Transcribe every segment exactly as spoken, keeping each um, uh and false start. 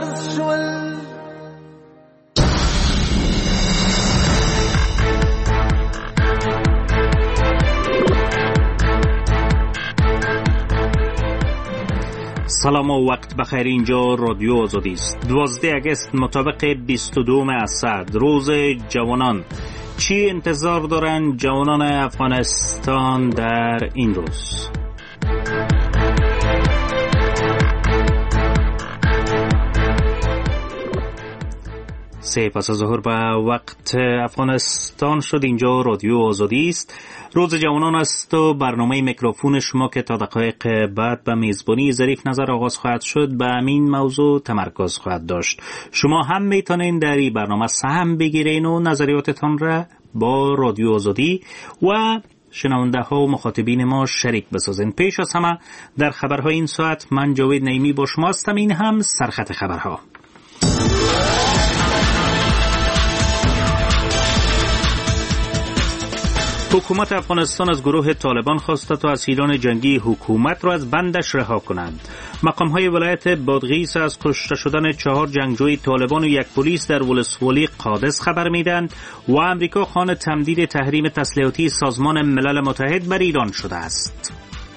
casual. سلام و وقت بخیر. اینجا رادیو آزادی است. دوازده اگست مطابق بیست و دو اسد، روز جوانان. چی انتظار دارن جوانان افغانستان در این روز؟ سه پس از ظهر به وقت افغانستان شد. اینجا رادیو آزادی است. روز جوانان است و برنامه میکروفون شما که تا دقایق بعد به میزبانی ظریف نظر آغاز خواهد شد به همین موضوع تمرکز خواهد داشت. شما هم میتونین در این برنامه سهم بگیرین و نظریاتتان را با رادیو آزادی و شنونده ها و مخاطبین ما شریک بسازین. پیش از همه در خبرهای این ساعت من جاوید نعیمی با شما هستم. این هم سرخط خبرها. حکومت افغانستان از گروه طالبان خواسته تا اسیران جنگی حکومت را از بندش رها کنند. مقام‌های ولایت بادغیس از کشته شدن چهار جنگجوی طالبان و یک پلیس در ولسوالی قادس خبر میدهند و امریکا خواهان تمدید تحریم تسلیحاتی سازمان ملل متحد بر ایران شده است.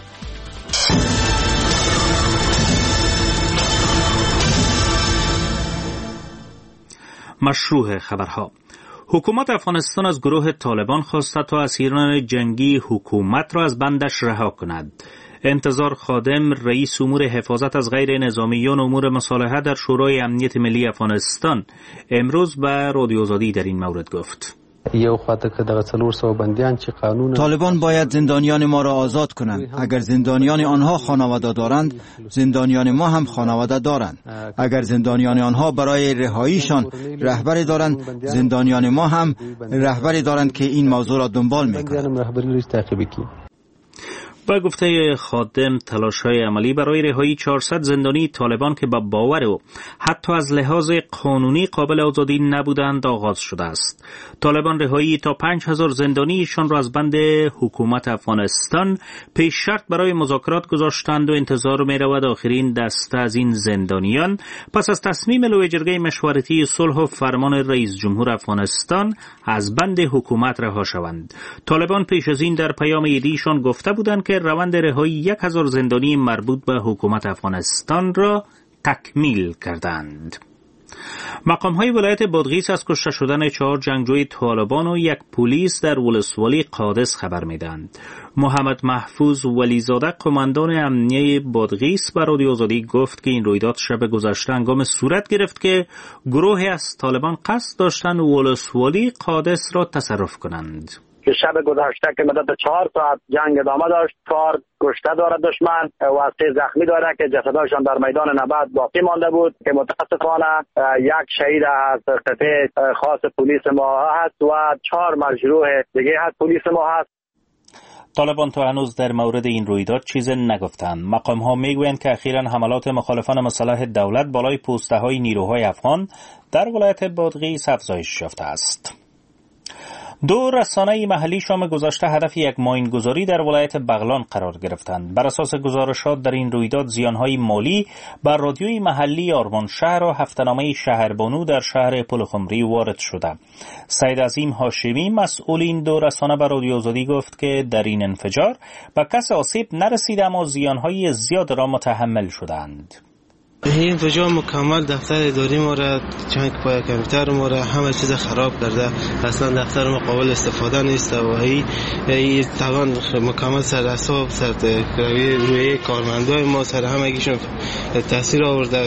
مشروع خبرها. حکومت افغانستان از گروه طالبان خواسته تا اسیران جنگی حکومت را از بندش رها کند. انتظار خادم، رئیس امور حفاظت از غیر نظامیان امور مصالحه در شورای امنیت ملی افغانستان، امروز به رادیو آزادی در این مورد گفت: طالبان باید زندانیان ما را آزاد کنند. اگر زندانیان آنها خانواده دارند، زندانیان ما هم خانواده دارند. اگر زندانیان آنها برای رهاییشان رهبری دارند، زندانیان ما هم رهبری دارند که این موضوع را دنبال می‌کنند. با گفته خادم، تلاش‌های عملی برای رهایی چهارصد زندانی طالبان که با باور او حتی از لحاظ قانونی قابل آزادی نبودند آغاز شده است. طالبان رهایی تا پنج هزار زندانیشان را از بند حکومت افغانستان پیش شرط برای مذاکرات گذاشتند و انتظار می‌رود آخرین دسته از این زندانیان پس از تصمیم لوی جرگه مشورتی صلح و فرمان رئیس جمهور افغانستان از بند حکومت رها شوند. طالبان پیش از این در پیام ایدیشان گفته بودند که روند رهایی یک هزار زندانی مربوط به حکومت افغانستان را تکمیل کردند. مقام‌های ولایت بادغیس از کشته شدن چهار جنگجوی طالبان و یک پلیس در ولسوالی قادس خبر میدهند. محمد محفوظ ولیزاده، قماندان امنیه بادغیس، به رادیو آزادی گفت که این رویداد شب گذشته هنگام صورت گرفت که گروهی از طالبان قصد داشتند ولسوالی قادس را تصرف کنند. که شب گذشته که مدت چهار ساعت جنگ ادامه داشت، چهار کشته داره دشمن و سه زخمی داره که جسداشان در میدان نبرد باقی مانده بود که متاسفانه یک شهید از قطعه خاص پلیس ما هست و چهار مجروح دیگه هست پلیس ما هست. طالبان تا هنوز در مورد این رویداد چیزی نگفتند. مقام ها میگویند که اخیراً حملات مخالفان مسلح دولت بالای پوسته های نیروهای افغان در ولایت بادغیس افزایش یافته است. دو رسانه محلی شام گذشته هدف یک ماینگذاری در ولایت بغلان قرار گرفتند. بر اساس گزارشات در این رویداد زیانهای مالی بر رادیوی محلی آرمان شهر و هفته‌نامه شهربانو در شهر پلخمری وارد شده. سید عظیم هاشمی، مسئول این دو رسانه، بر رادیو آزادی گفت که در این انفجار به کس آسیب نرسیده اما زیانهای زیاد را متحمل شدند. این انفجار مکمل دفتر اداری ما را، چند پای کامپیوتر ما را، همه چیز خراب کرده. اصلا دفتر ما قابل استفاده نیست و این این توان مکمل سر حساب سر روی کارمندای ما سر همگیشون تاثیر آورده.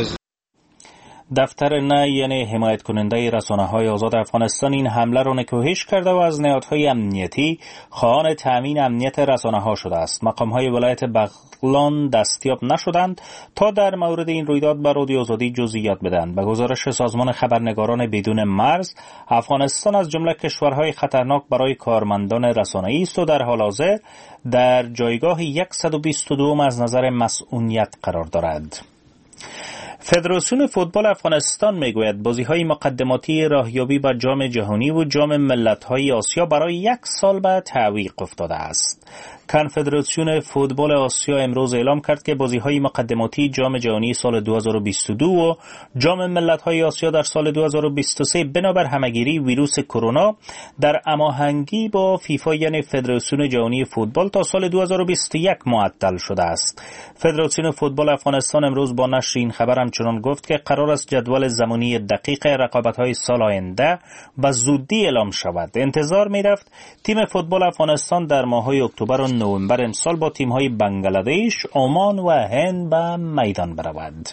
دفتر نه یعنی حمایت کننده رسانه‌های آزاد افغانستان این حمله را نکوهش کرده و از نهادهای امنیتی خواهان تأمین امنیت رسانه‌ها شده است. مقام‌های ولایت بغلان دستیاب نشدند تا در مورد این رویداد به رادیو آزادی جزئیات بدهند. به گزارش سازمان خبرنگاران بدون مرز، افغانستان از جمله کشورهای خطرناک برای کارمندان رسانه‌ای است و در حال حاضر در جایگاه صد و بیست و دو از نظر مسئولیت قرار دارد. فدراسیون فوتبال افغانستان میگوید بازی‌های مقدماتی راهیابی به جام جهانی و جام ملت‌های آسیا برای یک سال به تعویق افتاده است. کنفدراسیون فوتبال آسیا امروز اعلام کرد که بازی‌های مقدماتی جام جهانی سال دو هزار و بیست و دو و جام ملت‌های آسیا در سال دو هزار و بیست و سه بنابر همگیری ویروس کرونا در هماهنگی با فیفا یعنی فدراسیون جهانی فوتبال تا سال دو هزار و بیست و یک معطل شده است. فدراسیون فوتبال افغانستان امروز با نشر این خبر همچنان گفت که قرار است جدول زمانی دقیق رقابت‌های سال آینده و زودی اعلام شود. انتظار می‌رفت تیم فوتبال افغانستان در ماه‌های اکتبر و نوامبر امسال با تیم‌های بنگلادش، عمان و هند به میدان برود.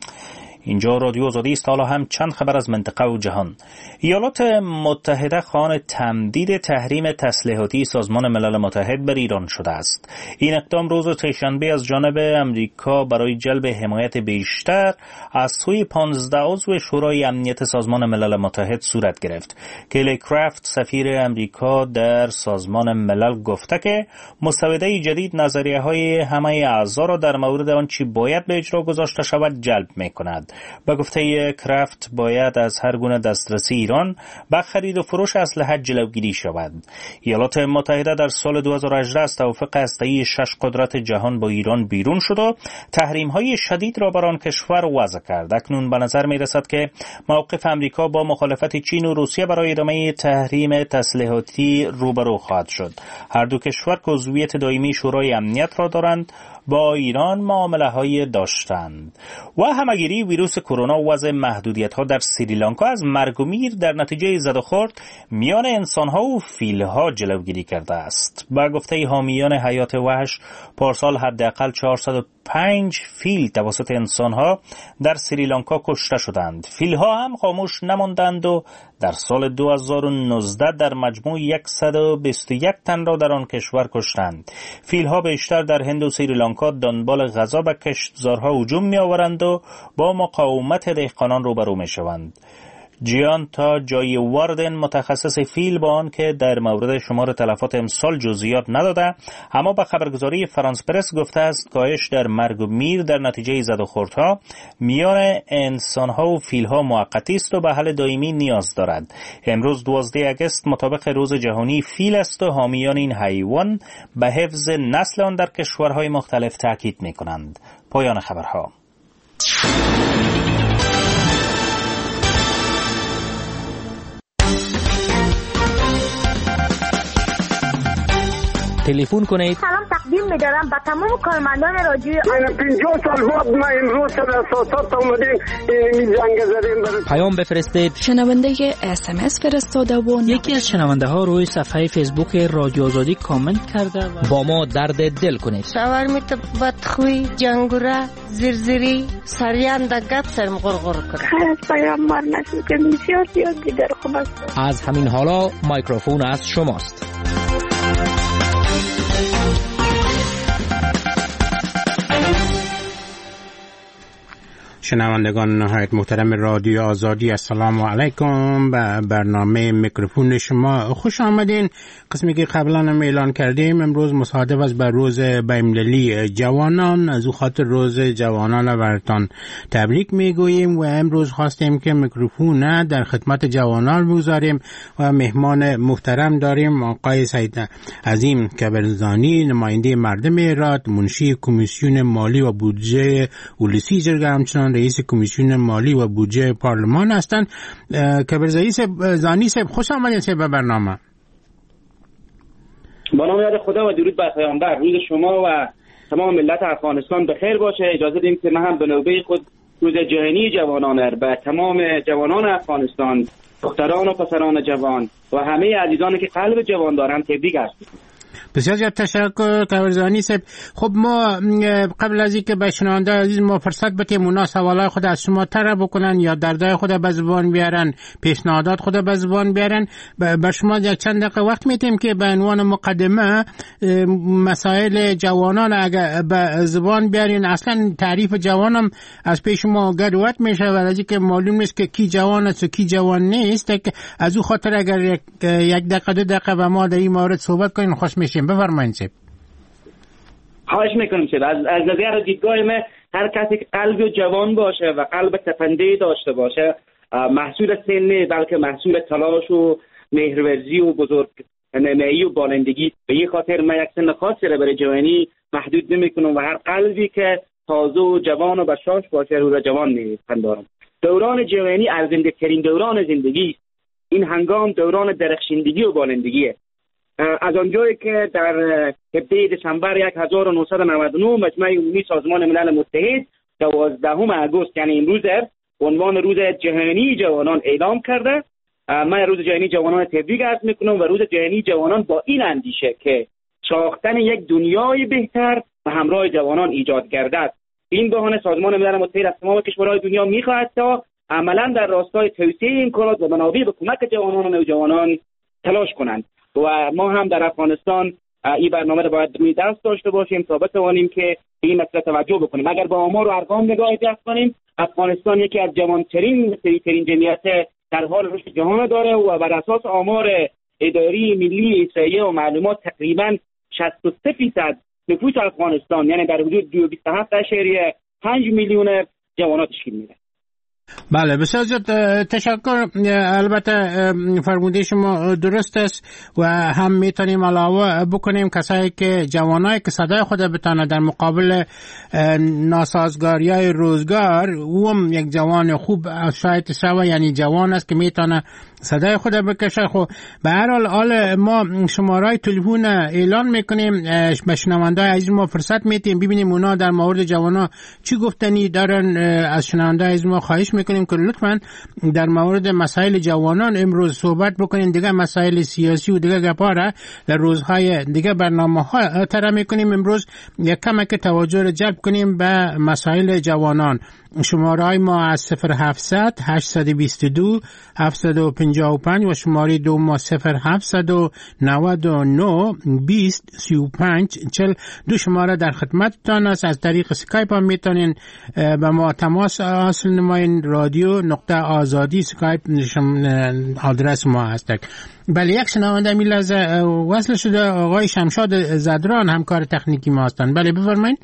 اینجا رادیو آزادی است. حالا هم چند خبر از منطقه و جهان. ایالات متحده خواهان تمدید تحریم تسلیحاتی سازمان ملل متحد بر ایران شده است. این اقدام روز سه‌شنبه از جانب امریکا برای جلب حمایت بیشتر از سوی پانزده عضو شورای امنیت سازمان ملل متحد صورت گرفت. کلی کرافت سفیر امریکا در سازمان ملل گفته که مسوده جدید نظریه‌های همه اعضا را در مورد آنچه باید به اجرا گذاشته شود جلب می‌کند. با گفته کرافت باید از هر گونه دسترسی ایران به خرید و فروش اسلحه جلوگیری شود. ایالات متحده در سال دو هزار و هجده از توافق هسته‌ای شش قدرت جهان با ایران بیرون شد و تحریم‌های شدید را بر آن کشور وضع کرد. اکنون به نظر می‌رسد که موقف امریکا با مخالفت چین و روسیه برای ادامه تحریم تسلیحاتی روبرو خواهد شد. هر دو کشور که عضویت دائمی شورای امنیت را دارند با ایران معامله‌های داشتند. و همگیری ویروس کرونا و وضع محدودیت‌ها در سریلانکا از مرگ و میر در نتیجه زد و خورد میان انسان‌ها و فیل‌ها جلوگیری کرده است. با گفته حامیان حیات وحش پارسال حداقل چهارصد و پنج فیل توسط انسان‌ها در سریلانکا کشته شدند. فیل‌ها هم خاموش نماندند و در سال دو هزار و نوزده در مجموع صد و بیست و یک تن را در آن کشور کشتند. فیل‌ها بیشتر در هند و سریلانکا دنبال غذا به کشتزارها هجوم می‌آورند و با مقاومت دهقانان روبرو می‌شوند. جیان تا جای واردن متخصص فیل با آن که در مورد شمار تلفات امسال جزئیات نداده اما به خبرگزاری فرانس پرس گفته است کاهش در مرگ و میر در نتیجه زد و خوردها میان انسانها و فیلها موقتی است و به حل دائمی نیاز دارد. امروز دوازده آگوست مطابق روز جهانی فیل است و حامیان این حیوان به حفظ نسل آن در کشورهای مختلف تاکید می‌کنند. پایان خبرها. تلفن کنید. سلام تقدیم می‌دارم به تمام کارمندان رادیو. پنجاه سال بعد ما امروز سر اساسات اومدیم این زنگ زدیم برای پیام بفرستید. شنونده اس ام اس فرستاده و یکی از شنونده ها روی صفحه فیسبوک رادیو آزادی کامنت کرده و با ما درد دل کنید. شاور میت بدخوی جنگوره زرزری سریان د گپ سرم غرغر کنه. خیر پیام مار نشد که بسیار زیاد دیگر خوب است. از همین حالا میکروفون از شماست. شنوندگان نهایت محترم رادیو آزادی، السلام علیکم. به برنامه میکروفون شما خوش آمدین. قسمی که قبلا هم اعلان کردیم امروز مصادف است بر روز بین‌المللی جوانان، از او خاطر روز جوانان برتان تبریک میگوییم و امروز خواستیم که میکروفون در خدمت جوانان بگذاریم و مهمان محترم داریم آقای سید عظیم کبرزانی، نماینده مردم ایراد، منشی کمیسیون مالی و بودجه ولسی جرگه، همچنان رئیس کمیسیون مالی و بودجه پارلمان هستند. کبرزانی زانی صاحب خوش آمدید به برنامه. با نام یاد خدا و درود بر پیامبر. روز شما و تمام ملت افغانستان بخیر باشه. اجازه بدید که من هم به نوبه خود روز جهانی جوانان به تمام جوانان افغانستان، دختران و پسران جوان و همه عزیزانی که قلب جوان دارن تبریک هستم. بسیار زیاد تشکر کبرزانی صاحب. خب ما قبل از اینکه به شنونده عزیز ما فرصت بدیم اونا سوالای خود از شما طرح بکنن یا دردای خود به زبان بیارن، پیشنهادات خود به زبان بیارن، به شما یک چند دقیقه وقت میدیم که به عنوان مقدمه مسائل جوانان اگر به زبان بیارین. اصلا تعریف جوانم از پیش ما گدوت میشه و از اینکه معلوم نیست که کی جوان است و کی جوان نیست. از او خاطر اگر یک دقیقه دو دقیقه با ما در این مورد صحبت کنین خوش میشیم. بفرمایید صاحب. خواهش میکنم صاحب. از از نظر دیدگاه من هر کسی که قلب جوان باشه و قلب تپنده داشته باشه محصول سن بلکه محصول تلاش و مهرورزی و بزرگ نمایی و بالندگی. به این خاطر من یک سن خاصی را برای جوانی محدود نمیکنم و هر قلبی که تازه و جوان و بشاش باشه رو را جوان میپندارم. دوران جوانی ارزنده ترین دوران زندگی است. این هنگام دوران درخشندگی و بالندگیه. از آنجایی که در هفده دسامبر هزار و نهصد و نود و نه مجمع عمومی سازمان ملل متحد دوازدهم آگوست یعنی امروز به عنوان روز جهانی جوانان اعلام کرده، من روز جهانی جوانان تبریک عرض میکنم و روز جهانی جوانان با این اندیشه که ساختن یک دنیای بهتر و همراه جوانان ایجاد گردد. این بهانه سازمان ملل متحد از تمام کشورهای دنیا میخواهد تا عملا در راستای توسعه امکانات و منابع به کمک جوانان و نوجوانان تلاش کنند و ما هم در افغانستان این برنامه را باید روی دست داشته باشیم تا بتوانیم که این مسئله توجه بکنیم. اگر با آمار و ارقام نگاه جمع کنیم، افغانستان یکی از جوانترین سریعترین جمعیت در حال رشد جهان داره و بر اساس آمار اداری ملی احصایه و معلومات تقریبا شصت و سه درصد نفوس افغانستان یعنی در حدود دویست و بیست و هفت اشاریه پنج میلیون جوانات تشکیل میده. بله بسیار زیاد تشکر. البته فرموده شما درست است و هم میتونیم علاوه بکنیم کسایی که جوانایی که صدای خود بتانه در مقابل ناسازگاری روزگار او هم یک جوان خوب شاید سوا یعنی جوان است که میتونه صدای خود بکشه. خب به هر حال حال ما شمارهای تلفن اعلان میکنیم به شنونده‌های عزیز ما فرصت میدیم ببینیم اونا در مورد جوانا چی گفتنی دارن. از شنونده‌های عزیز ما خواهش میکنیم که لطفاً در مورد مسائل جوانان امروز صحبت بکنین. دیگه مسائل سیاسی و دیگه گپا را در روزهای دیگه برنامه‌ها طرح میکنیم. امروز یک کمک توجه را جلب کنیم به مسائل جوانان. شماره های ما از صفر هفتصد هشتصد و بیست و دو هفتصد و پنجاه و پنج و شماره دو ما صفر هفتصد و نود و نه بیست سی و پنج چهل دو شماره در خدمتتان است. از طریق سکایپ هم میتونین به ما تماس حاصل نماین. رادیو نقطه آزادی سکایپ آدرس ما هست. بله یک شنونده می لحظه وصل شده آقای شمشاد زدران همکار تکنیکی ما هستند. بله بفرمایید.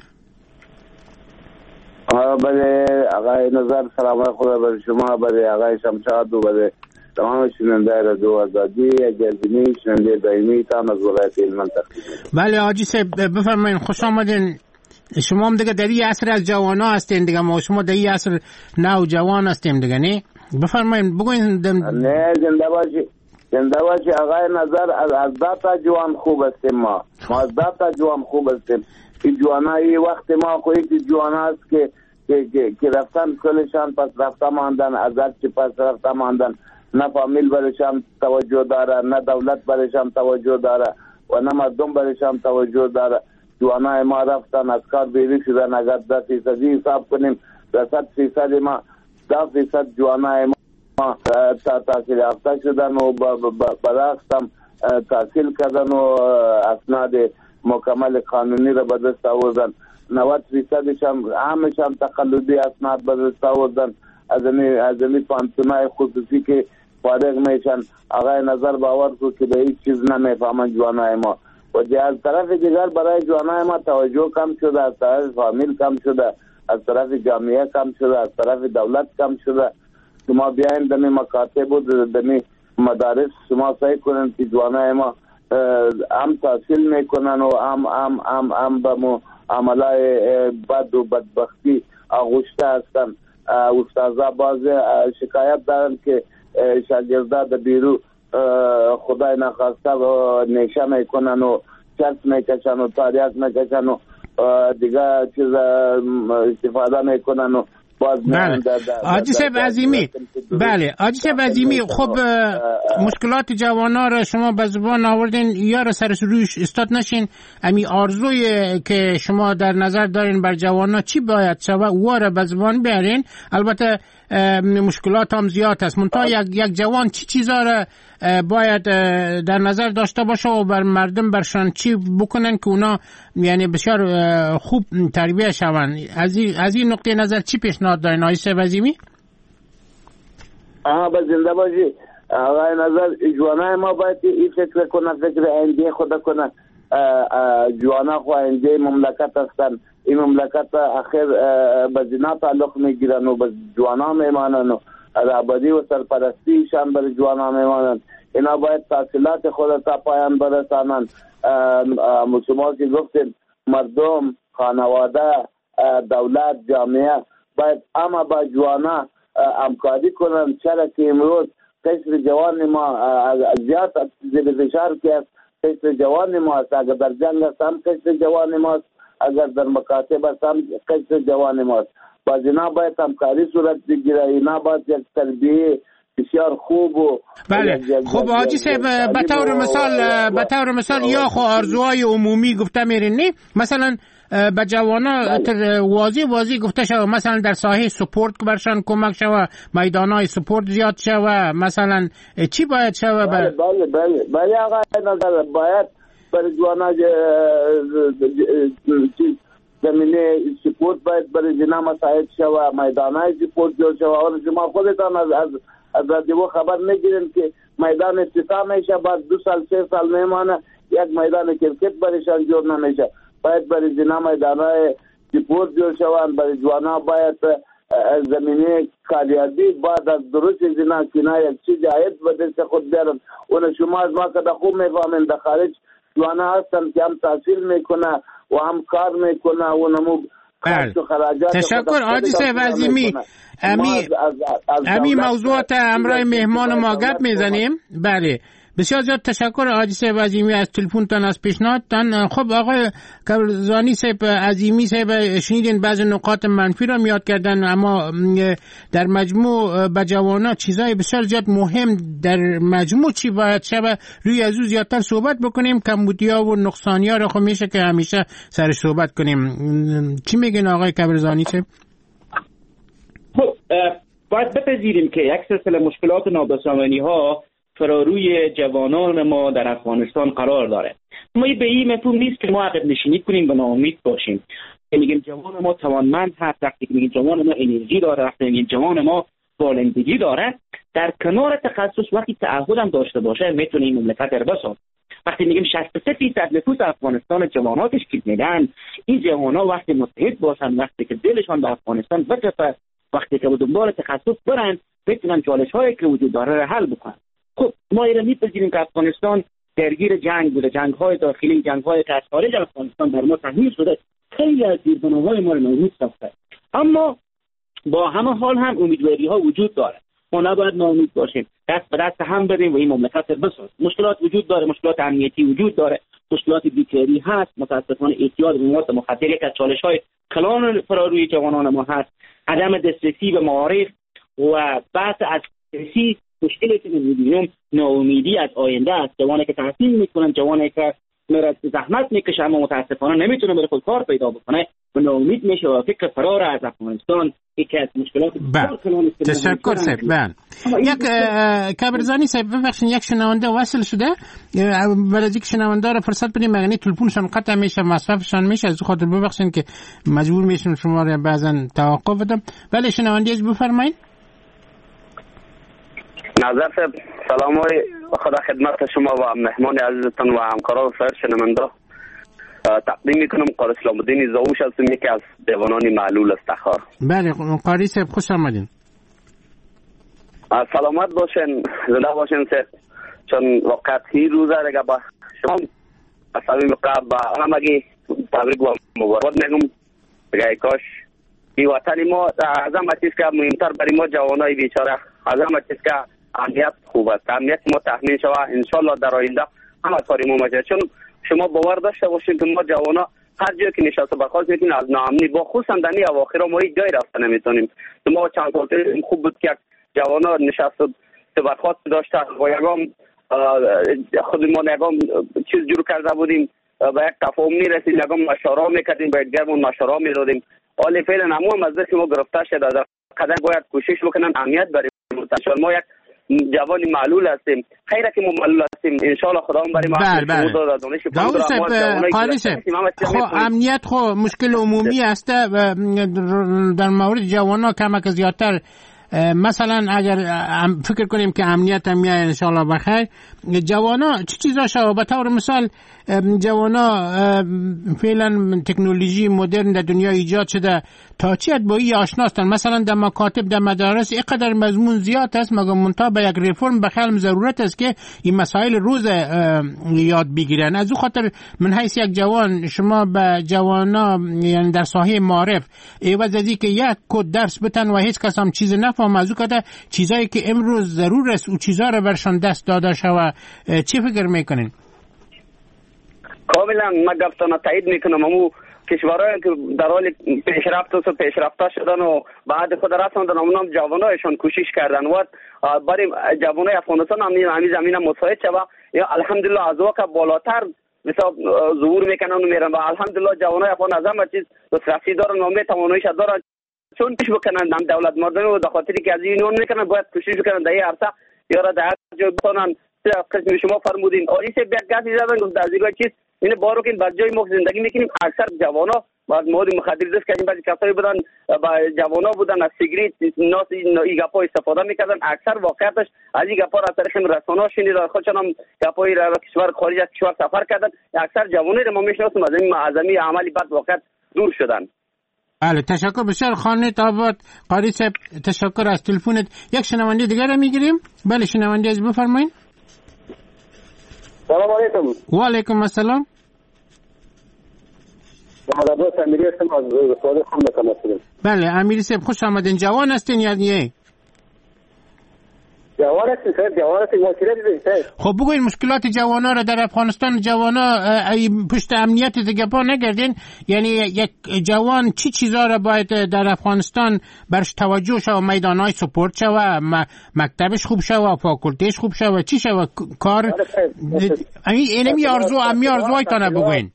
بله آقای نظر سلام خدا بر شما، بله آقای شمشاد و بله تمام شنونده رادیو آزادی اجازه شنونده دائمی تان از ولایت هلمند. بله آجی صاحب بفرمایید خوش آمدین. شما هم دیگه در این عصر از جوانا هستین دیگه، ما شما در این عصر نو جوان هستیم دیگه. نه بفرمایید بگوین دم... نه زنده باشی زنده باشی آقای نظر. از از داتا جوان خوب هستیم، ما ما از داتا جوان خوب هستیم. این جوانایی وقت ما خویی که جوان هست که که که رفتن کلشان پس رفته ماندن، از چی پس رفته ماندن، نه فامیل برشان توجه داره، نه دولت برشان توجه داره و نه مردم برشان توجه داره. جوانای ما رفتن از کار بیری شدن. اگر ده فیصدی حساب کنیم ده صد فیصد ما ده فیصد جوانای ما تحصیل یافته شدن و برعکسم تحصیل کردن و اسناد مکمل قانونی را به دست آوردن. نود فیصدش هم همش هم تقلدی اسناد به دست آوردن از این از این پانتونای خصوصی که فارغ میشن. آقای نظر باور کو که به هیچ چیز نمیفهمن جوانای ما. و از طرف دیگر برای جوانای ما توجه کم شده، از طرف فامیل کم شده، از طرف جامعه کم شده، از طرف دولت کم شده. شما بیاین دمی مکاتب و دمی مدارس شما سعی کنن که جوانای ما هم تحصیل میکنن و هم هم هم هم به عملای بد و بدبختی آغشته هستن. استاذا باز شکایت دارن که شاگردا در بیرو خدای نخواسته نیشه میکنن و چرس میکشن و تاریخ میکشن و دیگه چیز استفاده میکنن و بله آجی صاحب عظیمی. بله آجی صاحب عظیمی. خب مشکلات جوانا را شما به زبان آوردین، یا را سر رویش استاد نشین. امی آرزوی که شما در نظر دارین بر جوانا چی باید شود او را به زبان بیارین. البته مشکلات هم زیاد است، منتها یک یک جوان چی چیزا را باید در نظر داشته باشه و بر مردم برشان چی بکنن که اونا یعنی بسیار خوب تربیه شون. از این از این نقطه نظر چی پیشنهاد دارین آقای صاحب عظیمی؟ آها با زنده باشی آقای نظر. جوانای ما باید این فکر کنن، فکر آینده خود کنن. جوانا خو آینده مملکت هستن. این مملکت آخر به زنا تعلق میگیرن و به جوانا میمانن و آبادی و سرپرستیشان بر جوانا میمانن. اینا باید تحصیلات خود تا پایان برسانند. شما که گفتید مردم، خانواده، دولت، جامعه باید اما با جوانا همکاری کنند. چرا که امروز قشر جوان ما زیاد زیر فشار که قشر جوان ما است. اگر در جنگ است هم قشر جوان ما است، اگر در مکاتب است هم قشر جوان ما است. باز اینا باید همکاری صورت بگیره. اینا باید یک تربیه بسیار خوب و بله. خب حاجی صاحب به طور مثال به طور مثال یا خو آرزوهای عمومی گفته میرین نه، مثلا به جوانا تر واضح واضح گفته شود مثلا در ساحه سپورت برشان کمک شود، میدانهای سپورت زیاد شود، مثلا چی باید شود؟ بله بله بله بله آقا نظر باید برای جوانا زمینه سپورت باید برای جنا مساعد شود، میدانهای سپورت جور شود. و شما خودتان از از از رادیو خبر میگیرین که میدان افتتاح میشه، بعد دو سال سه سال میمانه یک میدان کرکت برایشان جور نمیشه. باید برای جنا میدانهای سپورت جور شوند. برای جوانا باید زمینه کاریابی بعد از درست جنا کنار یک چیز عاید به دست خود بیارن. اون شما از ما که خوب میفهمین در خارج جوانا هستن که هم تحصیل میکنه و هم کار میکنه و نمو تشکر حاجی صاحب عظیمی. امی امی موضوعات امرای مهمان ما گپ میزنیم. بله بسیار زیاد تشکر حاجی صاحب عظیمی از تلفنتان، از پیشنهادتان. خب آقای کبرزانی صاحب عظیمی صاحب شنیدین بعضی نقاط منفی را میاد کردن، اما در مجموع به جوانا چیزای بسیار زیاد مهم در مجموع چی باید شود روی از او زیادتر صحبت بکنیم. کمبودیا و نقصانیا را خب میشه که همیشه سر صحبت کنیم. چی میگین آقای کبرزانی صاحب؟ خب باید بپذیریم که یک سلسله مشکلات نابسامانی ها فراروی جوانان ما در افغانستان قرار داره. ما به این مفهوم نیست که ما عقب نشینی کنیم و ناامید باشیم. میگیم جوان ما توانمند هست، وقتی میگیم جوان ما انرژی داره، وقتی میگیم جوان ما بالندگی داره، در کنار تخصص وقتی تعهد هم داشته باشه میتونه این مملکت رو بسازه. وقتی میگیم شصت و سه درصد نفوس افغانستان جوانات تشکیل میدن، این جوانا وقتی متحد باشن، وقتی که دلشان به افغانستان بچسبه، وقتی که به دنبال تخصص برن، میتونن چالش هایی که وجود داره رو حل بکنن. خب ما اینا میپذیریم که افغانستان درگیر جنگ بوده، جنگ های داخلی، جنگ های که از خارج افغانستان بر ما تحمیل شده، خیلی از زیربناهای ما رو نابود ساخته. اما با همه حال هم امیدواری ها وجود داره. ما نباید ناامید باشیم، دست به دست هم بدیم و این مملکت رو بسازیم. مشکلات وجود داره، مشکلات امنیتی وجود داره، مشکلات بیکاری هست، متاسفانه اعتیاد به مواد مخدر یک از چالش های کلان فراروی جوانان ما هست، عدم دسترسی به معارف و بحث از دسترسی. مشکلی که می‌بینیم ناامیدی از آینده است. جوانی که تحصیل میکنن، جوانی که میره زحمت میکشه اما متاسفانه نمیتونه برای خود کار پیدا بکنه و ناامید میشه و فکر فرار از افغانستان یکی از مشکلات بله. تشکر صاحب. بله یک کبرزانی صاحب ببخشید یک شنونده وصل شده، برای اینکه شنونده را فرصت بدیم مگه تلفنشون قطع میشه، مصرفشون میشه، از خاطر ببخشید که مجبور میشم شما را بعضا توقف بدم. بله شنونده از بفرمایید. نظر صاحب سلام های خدا خدمت شما و مهمان عزیزتان و همکاران سایر شنونده تقدیم میکنم. قاری اسلام الدین زاوش هستم، یکی از دیوانان معلول استخار. بله قاری صاحب خوش آمدین. سلامت باشین، زنده باشین صاحب. چون وقت هی روزه دیگه با شما از همین قبل با همگی تبریک و مبارک میگم. دیگه کاش این وطن ما از همه چیز که مهمتر برای ما جوانای بیچاره، از همه چیز که امنیت خوب است، امنیت ما تامین شود انشالله در آینده همه کاری ما میشه. چون شما باور داشته باشید که ما جوانا هر جایی که نشسته برخواست میکنیم از ناامنی با خصوصا در این اواخر ما هیچ جایی رفته نمیتونیم. ما چند سال خوب بود که جوانا نشسته برخواست داشته و یگام خودمون یگام چیز جور کرده بودیم، به یک تفاهم میرسید، یگام مشورت میکردیم، به دیگرمون مشورت میدادیم. حالا فعلا همون از دست ما گرفته شده، قدر باید کوشش بکنن امنیت برای متشال. ما یک جوان معلول هستیم، خیره که ما معلول هستیم، انشالله خدا هم برای ما بله بله داود صاحب قالی صاحب خب امنیت خب مشکل عمومی است و در مورد جوانا کمک زیادتر مثلا اگر فکر کنیم که امنیت هم میاد انشالله بخیر، جوانا چه چیزا شو؟ به طور مثال جوانا فعلا تکنولوژی مدرن در دنیا ایجاد شده، تا چی با این آشناستن؟ مثلا در مکاتب در مدارس اینقدر مضمون زیاد است، مگر منتها به یک ریفرم بخیالم ضرورت است که این مسائل روز یاد بگیرن. از او خاطر من حیث یک جوان، شما به جوانا یعنی در ساحه معارف عوض از که یک کد درس بتن و هیچ کس هم چیز نفهم، از او که چیزایی که امروز ضرور است او چیزا رو برشان دست داده شود، چی فکر میکنین؟ کاملا من گفتم تایید میکنم. همون کشورهایی که در حال پیشرفت و پیشرفته شدن و بعد خود رساندن، اونم جوانایشان کوشش کردن و برای جوانای افغانستان هم همین زمینه مساعد شود. یا الحمدلله از وقت بالاتر مثلا ظهور میکنن و میرن و الحمدلله جوانای افغان از همه چیز دسترسی دارن و میتوانایش دارن، چون کوشش بکنن هم دولت مردمی و دخاطری که از این اون میکنن باید کوشش بکنن در این عرصه یا را در جای بتونن. قسم شما فرمودین آریسه بیگاتی زدن گفت از این چیز این بارو که بر جای ما زندگی میکنیم اکثر جوانا بعد مواد مخدر دست کردیم، بعضی کسایی بودن با جوانا بودن از سیگریت ناس این گپا استفاده میکردن. اکثر واقعیتش از این گپا را از طریق رسانه‌ها شنیدن، خودشان هم گپایی را کشور خارج از کشور سفر کردن. اکثر جوانای رو ما میشناسیم از این معظمی عملی بعد واقعیت دور شدن. بله تشکر بسیار خانه تابات قاری صاحب، تشکر از تلفنت. یک شنونده دیگر رو میگیریم. بله شنونده از بفرمایید. سلام علیکم. و علیکم السلام. محمد امیری هستم از سوال خود متمثل. بله امیری صاحب خوش آمدین. جوان هستین یا نه؟ جوان هستیم سر، جوان هستیم. مشکلات دیدیم. خب بگوین مشکلات جوانا را در افغانستان، جوانا پشت امنیت دیگه پا نگردین، یعنی یک جوان چی چیزا را باید در افغانستان برش توجه شود؟ میدانهای سپورت شود، مکتبش خوب شود، فاکولتیش خوب شود، چی شود کار؟ اینمی آرزو امی آرزوهایتان بگوین.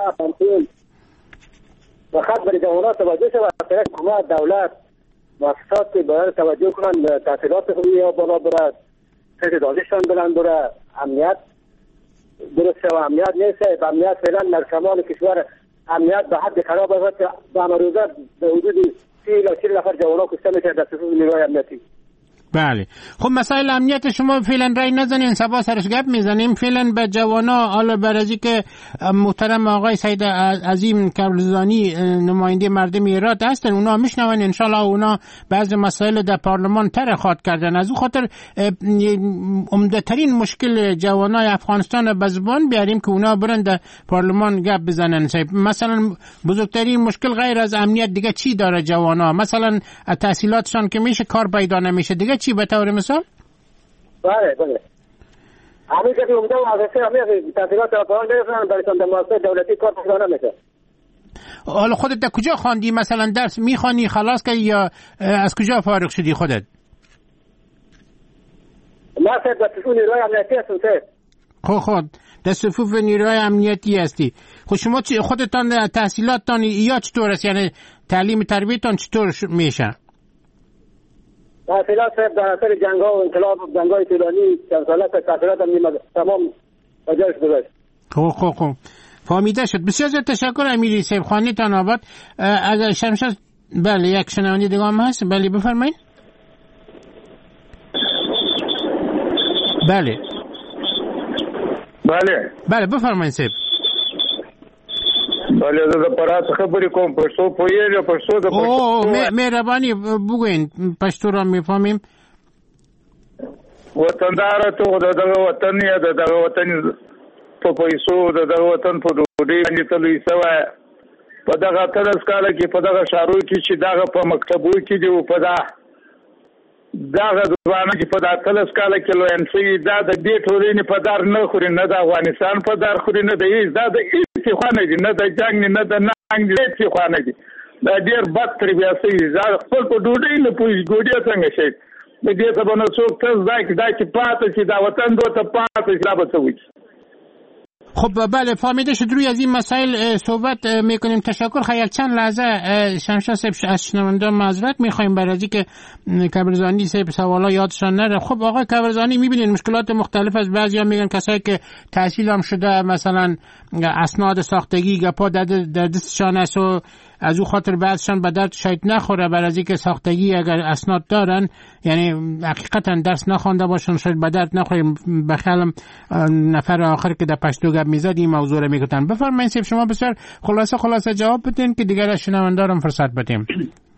فقط برای جوانا توجه شود، طرف حکومت دولت مؤسسات که باید توجه کنند، تحصیلات خوبی ها بالا برد، تعدادشان بلند برد، امنیت درست شود. امنیت نیست، امنیت فعلا در شمال کشور امنیت به حد خراب است که به امروزه به حدود سی الی چهل نفر جوانا کشته میشه در صفوف نیروهای امنیتی. بله خب مسائل امنیت شما فعلا رای نزنین، سبا سرش گپ میزنیم. فعلا به جوانا، حالا برازی که محترم آقای سید عظیم کبرزانی نماینده مردم ایران هستن، اونا میشنون انشالله اونا بعض مسائل در پارلمان ترخواد کردن. از او خاطر عمده ترین مشکل جوانای افغانستان به زبان بیاریم که اونا برن در پارلمان گپ بزنن. مثلا بزرگترین مشکل غیر از امنیت دیگه چی داره جوانا؟ مثلا تحصیلاتشان که میشه کار پیدا نمیشه، دیگه چی به طور مثال؟ بله بله همین که اونجا واسه همین تحصیلات آفران نمی‌کنن، برایشان در مؤسسه دولتی کار پیدا نمیشه. حالا خودت در کجا خواندی؟ مثلا درس میخوانی خلاص که یا از کجا فارغ شدی خودت؟ ما سر در صفوف نیروهای امنیتی هستم سر. خب خب در صفوف نیروهای امنیتی هستی. خب شما خودتان تحصیلاتتان یا چطور است؟ یعنی تعلیم تربیتتان چطور میشه؟ تحصیلات در اثر جنگ ها و انقلاب و جنگ های طولانی چند ساله تحصیلات هم تمام بجاش گذاشت. خب خب خب فهمیده شد. بسیار زیاد تشکر امیری صاحب. خانه تان آباد. اگر شمشاد بله یک شنونده دیگه هم هست. بله بفرمایید. بله بله بله بفرمایید صاحب. بله زه د پرات خبرې کوم، پښتو پوهیږم، پښتو د پښتو مهرباني بګوین پښتو را میفهمیم. وطندار ته د دغه وطن یا د دغه وطن په پیسو د دغه وطن په ډوډۍ باندې تلوي سوی په دغه اتلس کاله کې په دغه ښارو کې چې دغه په مکتبو کې دي په دا دغه ځوانه چې په اتلس کاله کې لویان شوي دا د دې ټولنې په دار نه خوري، نه د افغانستان په دار خوري، نه د هېڅ دا د هېڅ خوانه دي، نه د جنګ نه د ننګ دي، هېڅ خوانه دي. دا ډېر بد تربیه شوي، دا خپل په ډوډۍ نه پوهېږي ګوډې څنګه شي. د دې ته به نه څوک تس دا چې دا چې پاتې شي دا وطن دوته پاتې شي دا به څه وکړي. خب بله فهمیده شد. روی از این مسائل صحبت میکنیم. تشکر. خیلی یک چند لحظه شمشاد صاحب از شنونده معذرت میخوایم برای از اینکه کبرزانی صاحب سوالا یادشان نره. خب آقای کبرزانی میبینین مشکلات مختلف از بعضیا میگن کسایی که تحصیل هم شده مثلا اسناد ساختگی گپا در دستشان است و از او خاطر بعضشان به درد شاید نخوره، برای از اینکه ساختگی اگر اسناد دارن یعنی حقیقتا درس نخوانده باشن شاید به درد نخوره. بخیالم نفر آخر که در پشتو گپ میزد این موضوع رو میگفتن. بفرمایید سیب شما بسیار خلاصه خلاصه جواب بدین که دیگر از شنوندارم فرصت بدیم.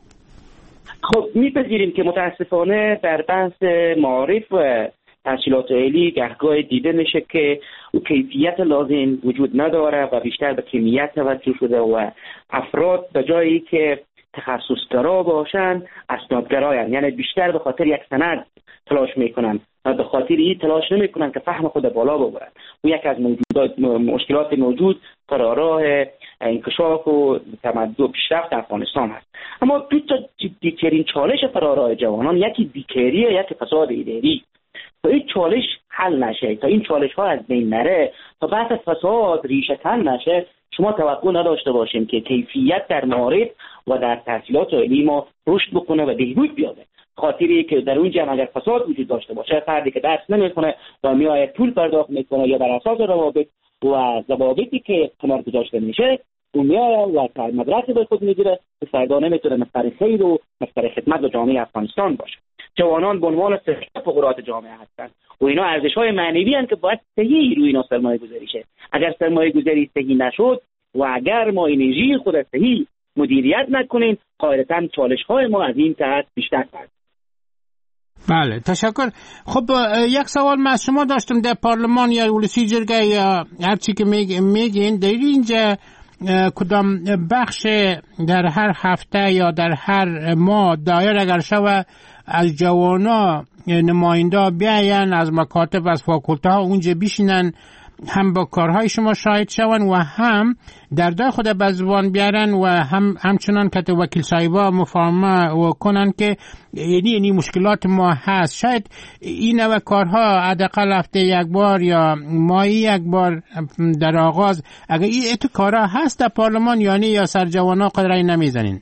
خب میپذیریم که متاسفانه در بحث معارف و تحصیلات عالی گهگاه دیده میشه که او کیفیت لازم وجود نداره و بیشتر به کمیت توجه شده و افراد به جایی که تخصصگرا باشن اسنادگرایان، یعنی بیشتر به خاطر یک سند تلاش میکنن و به خاطر این تلاش نمیکنن که فهم خود بالا ببرن. و یک از موجودات مشکلات موجود فراراه انکشاف و تمدن و پیشرفت افغانستان هست. اما دو تا جدی‌ترین چالش فراراه جوانان، یکی بیکاریه یکی فساد اداری. تا این چالش حل نشه، تا این چالش ها از بین نره، تا بحث فساد ریشه کن نشه، شما توقع نداشته باشیم که کیفیت در معارف و در تحصیلات عالی ما رشد بکنه و بهبود بیابه. خاطری که در اونجا اگر فساد وجود داشته باشه، فردی که درس نمیکنه و میآید پول پرداخت میکنه یا بر اساس روابط و ضوابطی که کنار گذاشته میشه اون میآید و در مدرسه به خود میگیره که فردا نمیتونه مستر خیر و مستر خدمت به جامعه افغانستان باشه. جوانان به عنوان سرشت فقرات جامعه هستند و اینا ارزش‌های معنوی هستند که باید صحیح روی اینا سرمایه گذاری شه. اگر سرمایه گذاری صحیح نشد و اگر ما انرژی خود صحیح مدیریت نکنیم، قاعدتاً چالش‌های ما از این تحت بیشتر است. بله تشکر. خب یک سوال من از شما داشتم. در پارلمان یا ولسی جرگه یا هر چی که میگین در اینجا کدام بخش در هر هفته یا در هر ماه دایر اگر شوه از جوانا نماینده بیاین از مکاتب از فاکولته ها اونجا بشینن هم با کارهای شما شاهد شون و هم در دای خود به زبان بیارن و هم همچنان که وکیل صاحبا مفاهمه و کنن که یعنی یعنی مشکلات ما هست. شاید این نوع کارها حداقل هفته یک بار یا ماهی یک بار در آغاز اگر این اتو کارها هست در پارلمان یعنی یا سر جوانا قدرهی نمیزنین.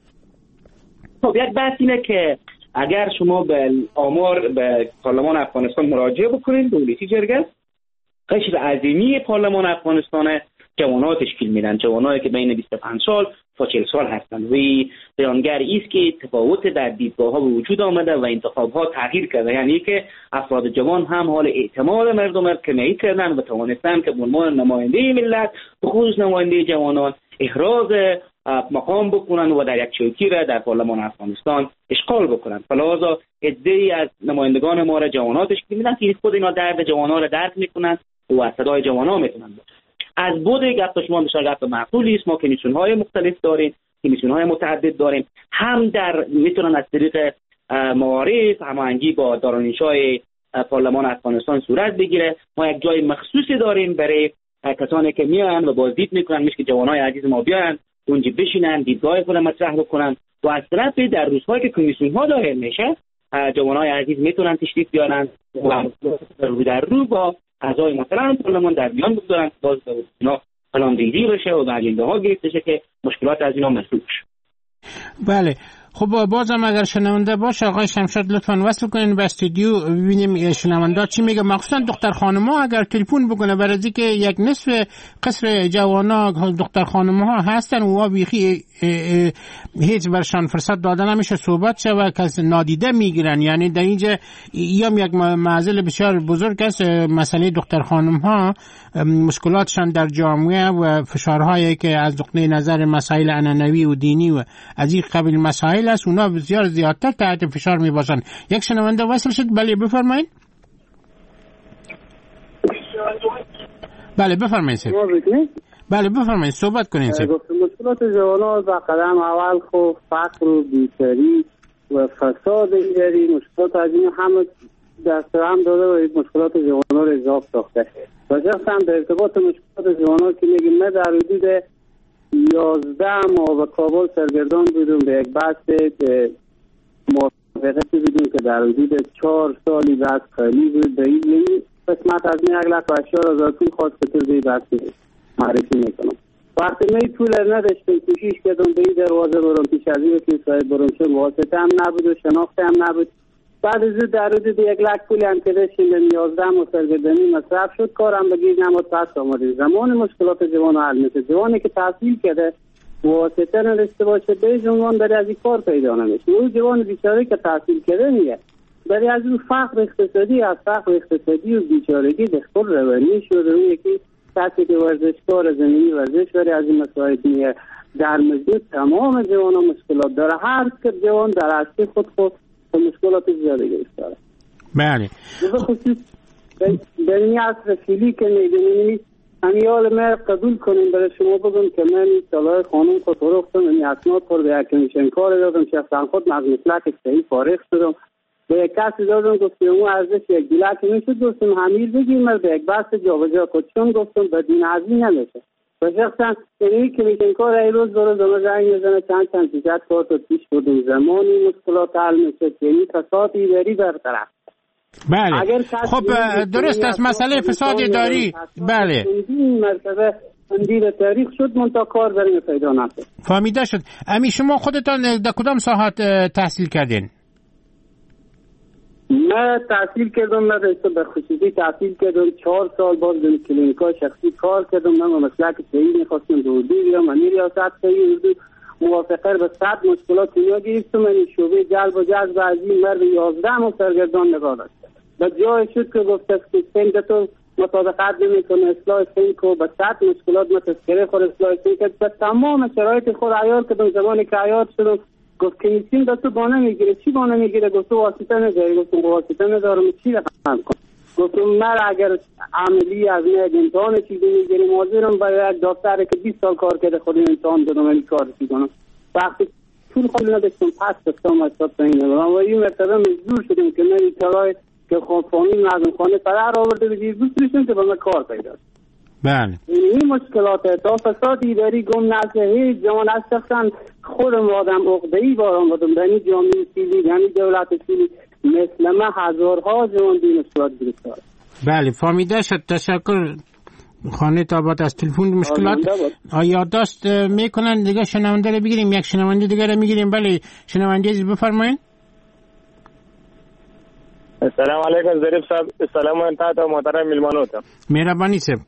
خب یک بحث اینه که اگر شما به آمار به پارلمان افغانستان مراجعه بکنید به ولسی جرگه، قشر عظیمی پارلمان افغانستان جوان‌ها تشکیل میدن، جوانایی که بین بیست و پنج سال تا چهل سال هستند. و بیانگر است که تفاوت در دیدگاه‌ها به وجود آمده و انتخاب‌ها تغییر کرده، یعنی که افراد جوان هم حال اعتماد مردم را کمی کردن و توانستن که به عنوان نماینده ملت به خصوص نماینده جوانان احراز مقام بکنن و در یک چوکی را در پارلمان افغانستان اشغال بکنن. فلذا عده‌ای از نمایندگان ما را جوان‌ها تشکیل میدن که خود اینا درد جوان‌ها را درک میکنن و صدای جوان‌ها میتونن. از بود گپ شما بسیار گپ معقولی است. ما کمیسیون‌های مختلف داریم، کمیسیون‌های متعدد داریم، هم در میتونن از طریق معارف هماهنگی با دارالانشای پارلمان افغانستان صورت بگیره. ما یک جای مخصوصی داریم برای کسانی که میان و بازدید میکنن، میشه که جوانای عزیز ما بیان اونجا بشینن دیدگاه خود مطرح بکنن و از طرف در روزهایی که کمیسیون‌ها دایر میشه جوانای عزیز میتونن تشریف بیارن و رو در رو با اعضای مثلا پارلمان در بیان بگذارن که باز اینا پلان ریزی بشه و اجنده ها گرفته شه که مشکلات از اینا مسئول بشه. بله خب بازم اگر شنونده باشه آقای شمشاد لطفاً وصل کنین به استودیو ببینیم شنونده چی میگه. مخصوصا دختر خانم‌ها اگر تلفن بکنه برای اینکه یک نصف قصر جوانا دختر خانم‌ها هستن و بیخی هیچ برشان فرصت داده نمیشه صحبت شه و کس نادیده میگیرن. یعنی در اینجا یام یک معضل بسیار بزرگ است مسئله دختر خانم‌ها، مشکلاتشان در جامعه و فشارهایی که از نقطه نظر مسائل عنعنوی و دینی و از این قبیل مسائل است اونا بسیار زیادتر تحت فشار می باشند. یک شنونده وصل شد. بله بفرمایید. بله بفرمایید. بله بفرمایید صحبت کنین. مشکلات جوانان با قدم اول خو فقر و بیکاری و فساد اداری مشکلات از این همه دست هم داده و مشکلات جوانان را اضافه ساخته. و شخصا در ارتباط مشکلات جوانان که میگیم من در حدود یازده ماه به کابل سرگردان بودم به یک بحث موافقتی بودیم که در حدود چهار سالی بحث خالی بود. به این قسمت از این یک لک و اشیار هزار پول خواست که تو به بحث معرفی میکنم. وقتی می پول نداشتم کوشش کردم به این دروازه برم پیش از این که صاحب برم چون واسطه هم نبود و شناخته هم نبود. بعد از در حدود یک لک پولی هم که داشتیم به یازده ماه سرگردانی مصرف شد کارم به گیر نماد پس آمده. زمان مشکلات جوان حل میشه. جوانی که تحصیل کرده واسطه نداشته باشه به جوان برای از این کار پیدا نمیشه. اون جوان بیچاره که تحصیل کرده نیه برای از اون فقر اقتصادی از فقر اقتصادی و بیچارگی دخل روانی شده. اون یکی کسی که ورزشکار زمینی ورزش برای از این مسائل نیه. در مجموع تمام جوان ها مشکلات داره. هر که جوان در اصلی خود خود مشکلات زیاده گرفتاره. بله. به خصوص در این عصر فیلی که می‌بینید امیال من قبول کنیم برای شما بگم که من طلای خانم خود فروختم این اسناد خود به یک کمیشن کار دادم شخصا خود از مسلک صحیح فارغ شدم به یک کسی دادم گفتم اون ارزش یک دیلک میشد گفتم همیر بگیم من به یک بحث جابجا کد چون گفتم بدین ارزی نمیشه و شخصا این کمیشن کار ای روز برای زمان زنگ میزنه چند چند چیزت کار تو پیش بودم زمانی مشکلات حل میشه که این فساد اداری برطرف. بله خب درست است مسئله فساد اداری. بله این مرتبه اندیر تاریخ شد منتها کار برای پیدا نشد. فهمیده شد. امی شما خودتان در کدام ساحات تحصیل کردین؟ من تحصیل کردم من رشته به خصوصی تحصیل کردم چهار سال باز در کلینیکای شخصی کار کردم. من مسلک صحیح میخواستم به اردو بیام من ریاست صحیح اردو موافقه به صد مشکلات دنیا گرفتم. من شعبه جلب و جذب از این مرد یازده ماه سرگردان نگاه داشتم. به جای شد که گفته که سند تو مطابقت نمیکنه اصلاح سند کو به صد مشکلات ما تذکره خود اصلاح سند کرد به تمام شرایط خود عیار کردم. زمانی که عیار شدم گفت که این سند تو بانه میگیره چی بانه میگیره گفت تو واسطه نداری گفتم واسطه ندارم چی رقم کن گفتم من اگر عملی از نه امتحان چیزی میگیریم حاضرم برای یک دفتر که بیست سال کار کرده خود امتحان دادم این کار چی کنم وقتی طول خود نداشتم پس دستم از سب تنگه و این مرتبه مجبور شدیم که من اطلاع که خود فامیل مردم خانه پدر آورده بگیر دوستشون که با من کار پیدا. بله این مشکلات تا فساد اداری گم نشه هیچ جوان از شخصا خودم آدم عقده‌ای بارم بودم در این جامعه سیویل یعنی دولت سیویل مثل من هزارها جوان دین مشکلات گرفتار. بله فهمیده شد. تشکر خانه تابات از تلفن مشکلات یادداشت میکنن دیگه. شنونده رو بگیریم یک شنونده دیگه رو میگیریم. بله شنونده عزیز بفرمایید. السلام علیکم ظریف صاحب. سلام انتا تا محترم میلمانو ته مهرباني صاحب.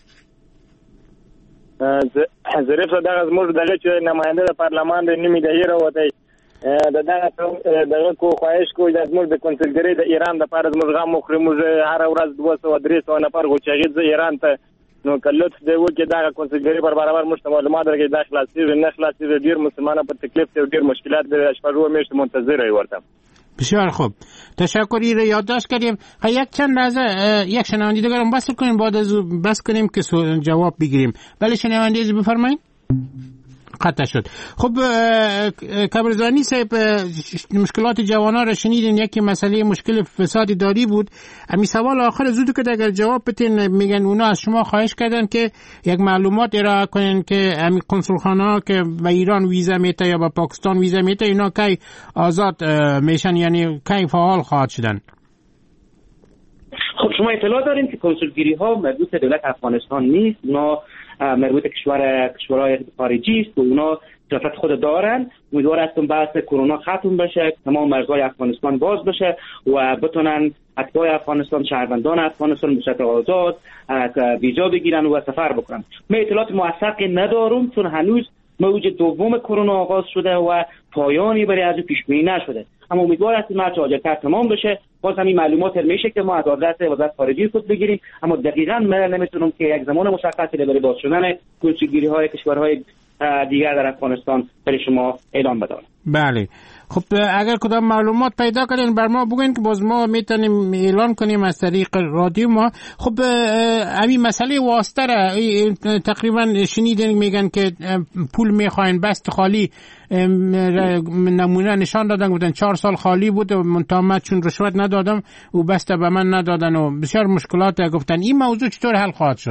ظریف صاحب دغه زموږ دغه چې نماینده د پارلمان د نیمې دهې راوتی د دغه دغه کو خواهش کوي د زموږ د کنسولګری د ایران د پاره زموږ غم مخري موږ هر ورځ دوه سوه درې سوه نفر غوچاغي د ایران ته نو کلت دی و کې دغه کنسولګری پر برابر مشت معلومات درکې د خلاصي نه خلاصي ډیر مسلمانانو په تکلیف ته ډیر مشکلات د شپږو میاشتې منتظر ای ورته. بسیار خوب تشکری رو یادداشت کردیم. یک چند لحظه یک شنونده دیگر هم بس کنیم بعد از بس کنیم که جواب بگیریم. بله شنونده از بفرمایید. قطع شد. خب کبرزانی صاحب مشکلات جوانان را شنیدین. یکی مسئله مشکل فساد اداری بود. امی سوال آخر زود که اگر جواب بتین میگن اونا از شما خواهش کردن که یک معلومات ارائه کنین که امی کنسولخانه ها که به ایران ویزا میته یا به پاکستان ویزا میته اینا کی آزاد میشن یعنی کی فعال خواهد شدن. خب شما اطلاع دارین که کنسولگری ها مربوط دولت افغانستان نیست. اونا مربوط کشور کشورهای خارجی است و اونا سیاست خود دارن. امیدوار هستم بعد کرونا ختم بشه تمام مرزهای افغانستان باز بشه و بتونن اتباع افغانستان شهروندان افغانستان به صورت آزاد ویزا بگیرن و سفر بکنن. من اطلاعات موثقی ندارم چون هنوز موج دوم کرونا آغاز شده و پایانی برای از پیش بینی نشده. اما امیدوار هستیم هر چه عاجل‌تر تمام بشه. باز همین معلومات میشه که ما از آدرس وزارت خارجه خود بگیریم اما دقیقاً من نمیتونم که یک زمان مشخصی برای باز شدن کنسولگری‌های کشورهای دیگر در افغانستان برای شما اعلام بدم. بله خب اگر کدام معلومات پیدا کردین بر ما بگین که باز ما میتونیم اعلان کنیم از طریق رادیو ما. خب همین مسئله واسطه را تقریبا شنیدین میگن که پول میخواین بست خالی نمونه نشان دادن گفتن چهار سال خالی بود و منتها چون رشوت ندادم و بست به من ندادن و بسیار مشکلات گفتن. این موضوع چطور حل خواهد شد؟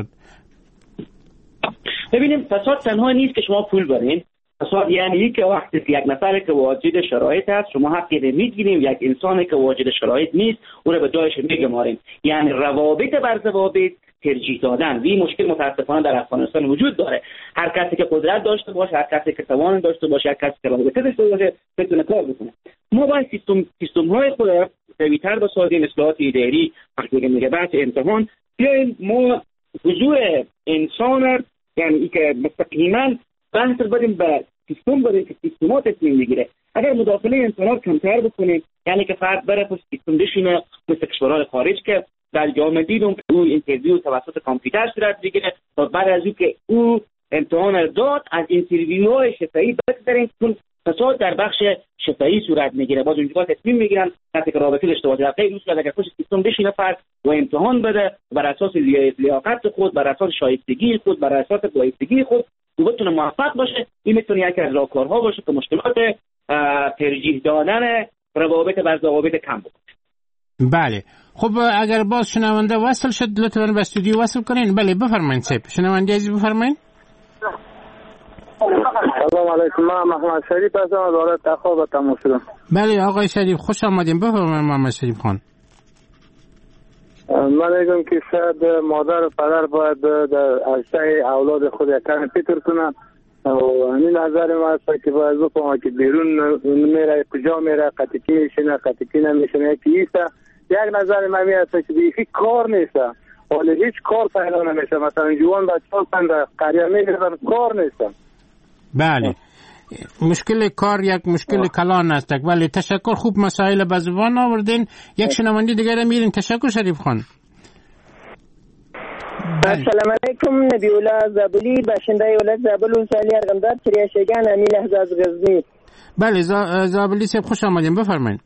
ببینیم فساد تنها نیست که شما پول برین. فساد یعنی که وقتی یک نفر که واجد شرایط هست شما حقی نمیگیریم، یک انسانی که واجد شرایط نیست او را به جایش میگماریم. یعنی روابط بر ضوابط ترجیح دادن. این مشکل متاسفانه در افغانستان وجود داره. هر کسی که قدرت داشته باشه، هر کسی که توان داشته باشه، هر کسی که رابطه داشته باشه بتونه کار بکنه. ما باید سیستم سیستم های خود را قوی‌تر بسازیم. اصلاحات اداری وقتی که میگه بحث امتحان بیایم ما حضور انسان یعنی که مستقیما بحث رو بریم به سیستم بریم که سیستمات تصمیم بگیره. اگر مداخله انسانات کمتر بکنیم، یعنی که فرد بره پس سیستم بشینه مثل کشورهای خارج که در جامعه دیدم که او اینترویو توسط کامپیوتر صورت بگیره و بعد از او که او امتحان داد از اینترویوهای شفاهی بگذاریم، چون فساد در بخش شفاهی صورت میگیره. باز اونجا تصمیم میگیرن کسی که رابطه داشته باشه. در غیر این صورت اگر پشت سیستم بشینه فرد و امتحان بده بر اساس لیاقت خود، بر اساس شایستگی خود، بر اساس بایستگی خود و بتونه موفق باشه، این میتونه یکی از راهکارها باشه که مشکلات ترجیح دادن روابط بر ضوابط کم بکنه. بله خب اگر باز شنونده وصل شد لطفاً به استودیو وصل کنین. بله بفرمایید صاحب. شنونده عزیز بفرمایید. سلام علیکم، من محمد شریف هستم از ولایت تخار به تماس شدم. بله آقای شریف خوش آمدین. بفرمایید محمد شریف خان. من میگم که شاید مادر و پدر باید در عرصه اولاد خود یکم فکر کنن و این نظر من است که باید بفهمه که بیرون میره کجا میره، قطعی میشنه قطعی نمیشنه که ایسته. یک نظر من میاد که دیگه کار نیست، ولی هیچ کار پیدا نمیشه. مثلا جوان بچه‌ها در قریه میگردن کار نیست. بله مشکل کار یک مشکل کلان است. ولی تشکر، خوب مسائل به زبان آوردین. یک شنونده دیگر میرین. تشکر شریف خان. السلام علیکم، نبی الله زابلی باشنده ولایت زابل و سالی ارغنداب کریاشگان امیل احزاز غزنی. بله زابلی صاحب خوش آمدین. بفرمایید.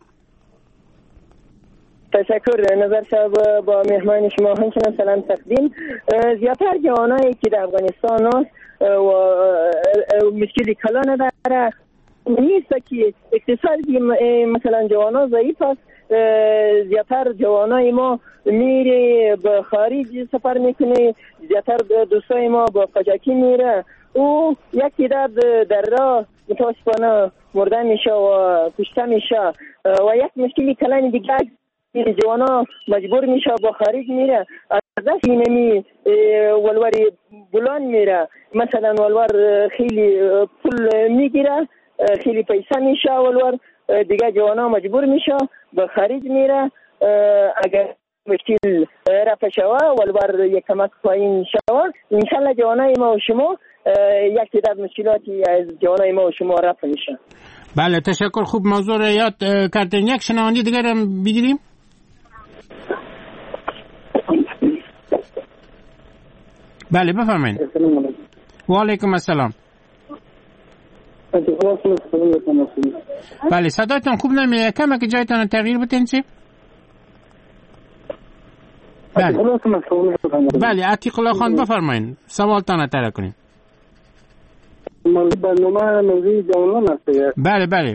تشکر. نظر صاحب با مهمان شما همچنان سلام تقدیم. زیادتر جوانایی که در افغانستان هست و مشکلی کلان داره نیست که اقتصادی مثلا جوانا ضعیف است. زیادتر جوانای ما میره به خارج سفر میکنه، زیادتر دوستای ما با قاچاقی میره او یک تعداد در راه متاسفانه مرده میشه و کشته میشه و یک مشکلی کلان دیگه جوانا مجبور میشه با خارج میره از دست اینمی ولوری بلان میره. مثلا ولور خیلی پول میگیره، خیلی پیسه میشه ولور دیگه جوانا مجبور میشه با خارج میره. اگر مشکل رفع شوه ولور یک کمک پایین شوه انشالله جوانای ما و شما یک تعداد مشکلاتی از جوانای ما و شما رفع میشه. بله تشکر، خوب موضوع رو یاد کردین. یک شنونده دیگر هم بگیریم. بله بفرمایید. و علیکم السلام. بله صداتون خوب نمیاد، کمه که جایتان تغییر بدین چی؟ بله بله عتیق الله خان بفرمایید سوالتان تره کنید. برنامه موضوع جوانان هست. بله بله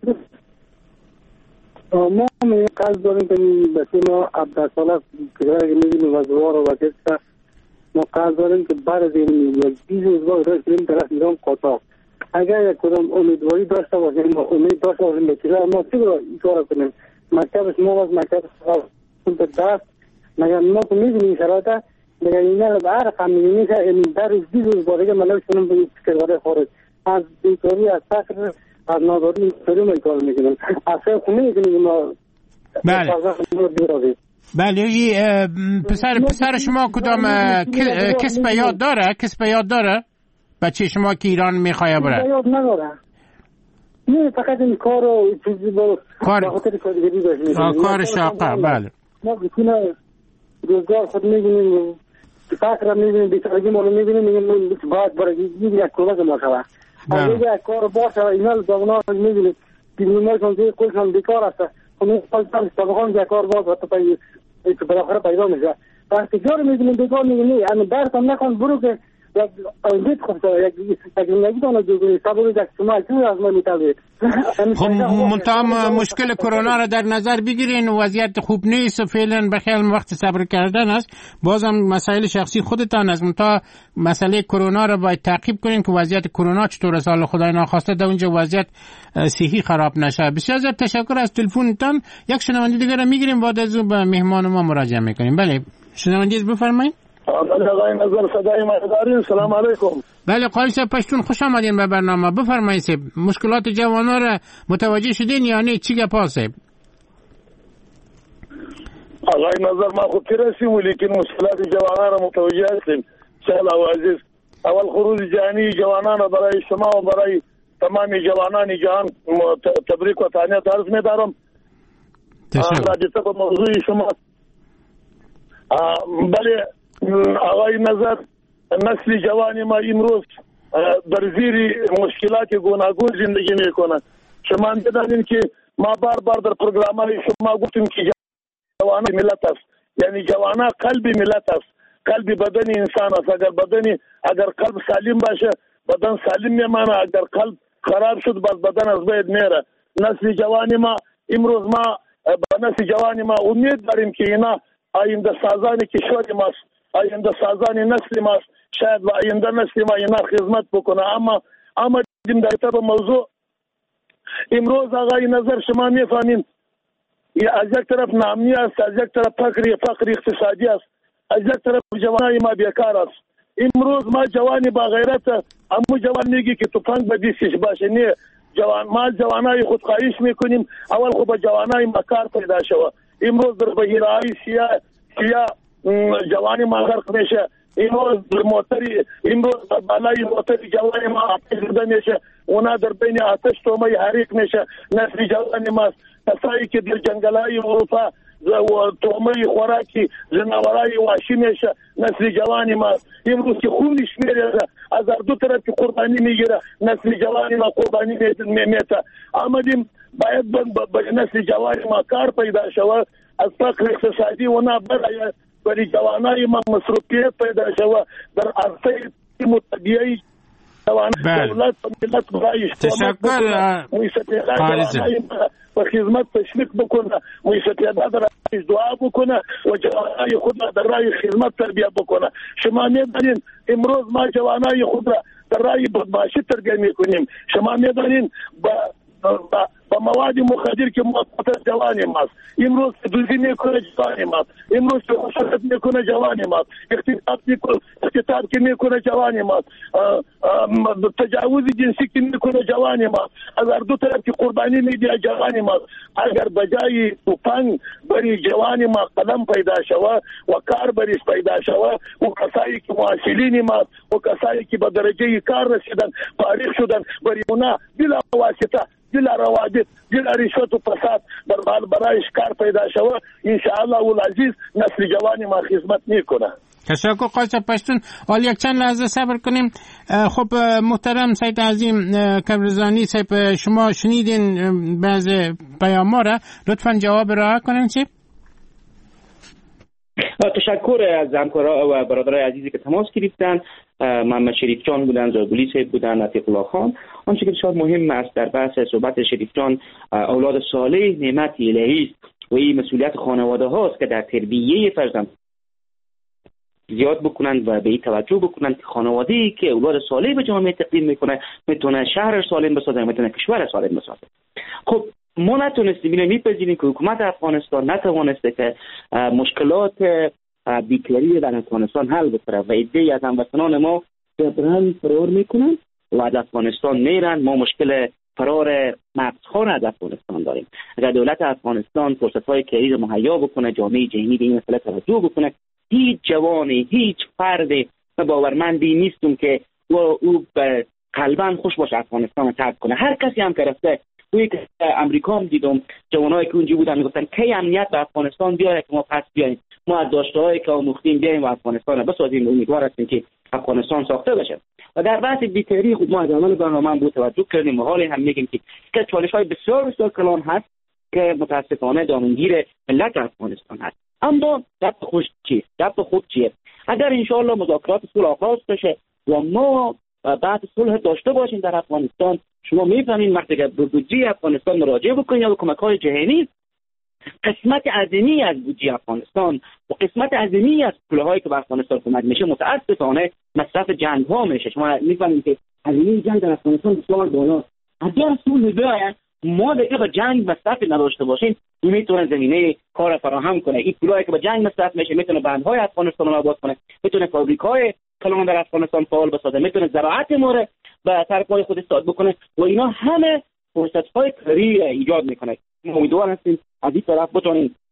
ما می قصد داریم که بچه ما عبد ساله که میگیم وزوار و وکست ما قصد داریم که بعد این یک بیز روزگاه راه کنیم طرف ایران قطاق. اگر یک کدام امیدواری داشته باشیم و امید داشته باشیم به چیزا ما چی رو این کار کنیم؟ مکتب شما از مکتب سخت دست مگر ما تو میدونیم شرایطه مگر اینا به هر رقم میشه این در بیز روزگاه دیگه ملاک کنیم به کشورهای خارج از بیکاری از فقر از ناداری اینطوری ما کار میکنیم اصلا خونه میکنیم ما. بله بله پسر پسر شما کدام کسب یاد داره؟ کسب یاد داره؟ بچه شما که ایران میخواه بره؟ یاد نداره. نه فقط این کار و چیزی با کار خاطر کارگری داشت. کار شاقه. بله ما بکنه روزگار خود میبینیم فقر میبینیم بیچارگی ما رو میبینیم میگیم باید برای یک کمک ما شود. اگر یک کار باشه اینا جوانان میبینیم که نمایشان که کلشان بیکار است خونه پلتان سابقان یک کار باز وقت پایی که بالاخره پیدا میشه وقتی جار میبینیم بیکار میبینی اما درست هم نکن برو که یک آیدید خود یک زندگی دانه جوگوی سابقی یک شما چون از ما میتابید. خب منتها مشکل کرونا را در نظر بگیرین وضعیت خوب نیست و فعلا بخیال وقت صبر کردن است. بازم مسائل شخصی خودتان است، منتها مسئله کرونا را باید تعقیب کنین که وضعیت کرونا چطور است. حالا خدای ناخواسته در اونجا وضعیت صحی خراب نشه. بسیار زیاد تشکر از تلفنتان. یک شنونده دیگر را میگیریم بعد از اون به مهمان ما مراجعه میکنیم. بله شنونده بفرمایید. بله آقای نظر صدای ما دارین. سلام علیکم. بله قاری صاحب پشتون خوش آمدین به برنامه. بفرمایید صاحب مشکلات جوانان را متوجه شدین یا نه؟ چی گپ است صاحب؟ آقای نظر ما خود رسیم ولیکن مشکلات جوانان را متوجه هستیم. سهل و عزیز اول خروج جهانی جوانان برای شما و برای تمام جوانان جهان تبریک و تهنیت عرض می‌دارم. رابطه با موضوع شما، بله آقای نظر، نسل جوان ما امروز در زیر مشکلات گوناگون زندگی میکنند. شما می‌دانید که ما بار بار در پروگرام‌های شما گفتیم که جوان ملت است، یعنی جوان قلب ملت است، قلب بدن انسان است. اگر بدن اگر قلب سالم باشه بدن سالم میمانه، اگر قلب خراب شد بس بدن از بین میره. نسل جوان ما امروز ما به نسل جوان ما امید داریم که اینا آینده سازان کشور ماست، آینده سازان نسل ماست، شاید و آینده نسل ما اینا خدمت بکنه. اما اما دیم در طب موضوع امروز آقای نظر شما میفهمین از یک طرف ناامنی است، از یک طرف فقر فقر اقتصادی است، از یک طرف جوانای ما بیکار است. امروز ما جوانی با غیرت امو جوان میگی که تفنگ به دستش باشه، نه جوان ما جوانای خودخواهیش میکنیم. اول خب جوانای ما کار پیدا شوه. امروز در بهیرهای سیاه سیاه جوانی ما غرق میشه. امروز در موتری امروز در بالای موتری جوانی ما آتش زده میشه، اونا در بین آتش تومه حریق میشه. نسل جوانی ما کسایی که در جنگلای اروپا و تومه خوراکی جناورای وحشی میشه، نسل جوانی ما امروز که خونش میریزه از دو طرف که قربانی میگیره، نسل جوانی ما قربانی میمیته. آمدیم باید به نسل جوانی ما کار پیدا شود، از فقر اقتصادی اونا برای برای جوانای ما مصروفیت پیدا شود در عرصه متبیعی جوان دولت و ملت برای تشکر و خدمت تشویق بکنه، موسیقیداد رایش دعا بکنه و جوانای خود را در رای خدمت تربیه بکنه. شما میدانین امروز ما جوانای خود را در رای بدمعاشی تربیه میکنیم. شما میدانین با با مواد مخدر که موقت جوانی ماست، امروز دوزی میکنه جوانی ماست، امروز خشونت میکنه جوانی ماست، اختطاف میکنه اختطاف که میکنه جوانی ماست، تجاوز جنسی که میکنه جوانی ماست، اگر دو طرف که قربانی میده جوانی ماست. اگر بجای توفنگ برای جوانی ما قلم پیدا شوه و کار بریش پیدا شوه و کسایی که معاشلین ماست و کسایی که به درجه کار رسیدن فارغ شدن برای اونا بلا واسطه بلا روابط بلا رشوت و فساد بر برایش کار پیدا شوه، انشاءالله العزیز نسل جوانی ما خدمت میکنه. تشکر قاچ پشتون. حال یک چند لحظه صبر کنیم. خب محترم سید عظیم کبرزانی صاحب، شما شنیدین بعض پیام‌ها را، لطفاً جواب را کنین. چی؟ تشکر از همکارا و برادرای عزیزی که تماس گرفتن. محمد شریف جان بودن، زاگولی صاحب بودن، عتیق الله خان. آنچه که بسیار مهم است در بحث صحبت شریف جان، اولاد صالح نعمت الهی است و این مسئولیت خانواده هاست که در تربیه فرزند زیاد بکنند و به این توجه بکنند که خانواده‌ای که اولاد صالح به جامعه تقدیم میکنه میتونه شهر سالم بسازه، میتونه کشور سالم بسازه. خب ما نتونستیم اینو میپذیریم که حکومت افغانستان نتوانسته که مشکلات بیکاری در افغانستان حل بکنه و عده‌ای از هموطنان ما جبران فرار میکنن و از افغانستان میرن. ما مشکل فرار مغزخوار از افغانستان داریم. اگر دولت افغانستان فرصت‌های کاری رو مهیا بکنه، جامعه جهانی به این مسئله توجه بکنه، هیچ جوانی، هیچ فرد باورمندی نیستم که او به قلباً خوش باشه افغانستان رو ترک کنه. هر کسی هم که رفته، توی که امریکا هم دیدم جوانایی که اونجا بودن میگفتن کی امنیت به افغانستان بیاره که ما پس بیاییم، ما از داشته‌هایی که آموختیم بیاییم و افغانستان رو بسازیم. امیدوار هستیم که افغانستان ساخته بشه. و در بحث بیکاری خود ما از اول برنامه بود توجه کردیم و حال هم میگیم که که چالش‌های بسیار بسیار کلان هست که متاسفانه دامنگیر ملت افغانستان هست. اما دست خوش چیست؟ دست خوب چیه؟ اگر انشاءالله مذاکرات صلح آغاز بشه و ما بعد صلح داشته باشیم در افغانستان، شما میفهمین وقتی که به بودجه افغانستان مراجعه بکنید یا به کمک‌های جهانی، قسمت عظیمی از بودجه افغانستان و قسمت عظیمی از پول‌هایی که به افغانستان کمک میشه متاسفانه مصرف جنگ‌ها میشه. شما میفهمید که هزینه جنگ در افغانستان بسیار بالاست. اگر صلح بیاید ما دیگه به جنگ مصرف نداشته باشیم، این میتونه زمینه کار فراهم کنه. این پولایی که به جنگ مصرف میشه میتونه بندهای افغانستان رو آباد کنه، میتونه فابریک‌های کلان در افغانستان فعال بسازه، میتونه زراعت ما رو به طرف پای خود استاد بکنه و اینا همه فرصت‌های کاری ایجاد میکنه. ما امیدوار هستیم از این طرف بتونیم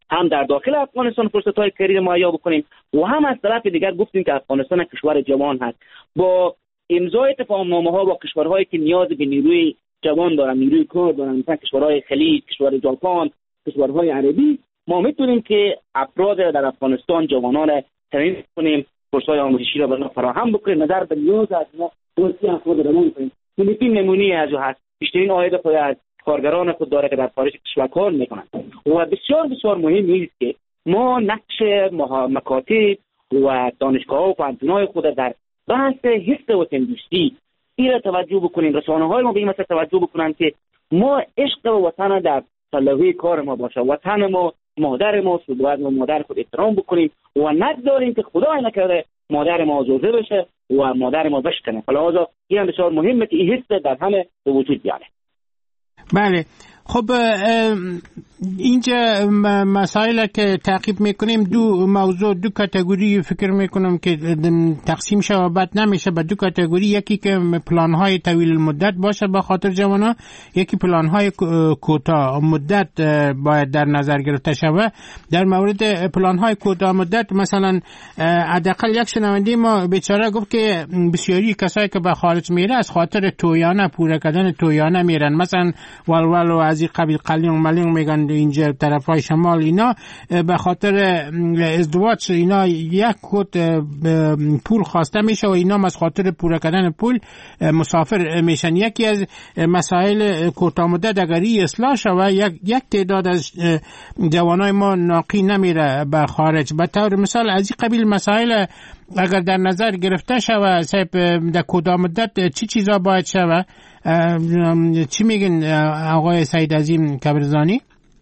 هم در داخل افغانستان فرصت‌های کاری مهیا بکنیم و هم از طرف دیگر گفتیم که افغانستان کشور جوان هست. با امضای تفاهم‌نامه‌ها با کشورهایی که نیاز به نیروی جوان دارن، نیروی کار دارن، مثلا کشورهای خلیج، کشور ژاپن، کشورهای عربی، ما میتونیم که افراد در افغانستان جوانان تامین کنیم، کورس‌های آموزشی را برای فراهم بکنیم، نظر به نیاز از ما توصیه افراد را کنیم. فیلیپین نمونه از او هست. بیشترین عاید خود از کارگران خود داره که در خارج کشور کار میکنند و بسیار بسیار مهم است که ما نقش مکاتب و دانشگاه‌ها و پانتون‌های خود در بحث حفظ وطن‌دوستی این توجه بکنیم. رسانه‌های ما به این مسئله توجه بکنند که ما عشق و وطن در پلوی کار ما باشه. وطن ما مادر ما، باید ما مادر خود احترام بکنیم و نگذاریم که خدای نکرده مادر ما آزرده بشه و مادر ما بشکنه. حالا این بسیار مهمه که این حس در همه به وجود بیاره. بله، خب اینجا مسائل که تعقیب میکنیم دو موضوع، دو کاتگوری فکر میکنم که تقسیم شه و بعد نمیشه به دو کاتگوری. یکی که پلان های طویل المدت باشه به خاطر جوانا، یکی پلان های کوتاه مدت باید در نظر گرفته شود. در مورد پلان های کوتاه مدت مثلا حداقل یک شنونده ما بیچاره گفت که بسیاری کسایی که به خارج میره از خاطر تویانه، پوره کردن تویانه میرن، مثلا ولول و از این قبیل قلیون ملیون میگن اینجا طرفای شمال، اینا به خاطر ازدواج اینا یک کت پول خواسته میشه و اینا از خاطر پوره کردن پول مسافر میشن. یکی از مسائل کوتاه مدت اگری اصلاح شود، یک یک تعداد از جوانای ما ناقی نمیره به خارج. به طور مثال از این قبیل مسائل اگر در نظر گرفته شود صاحب در کوتاه مدت چی چیزا باید شود؟ چی میگن آقای سعید عظیم کبرزانی؟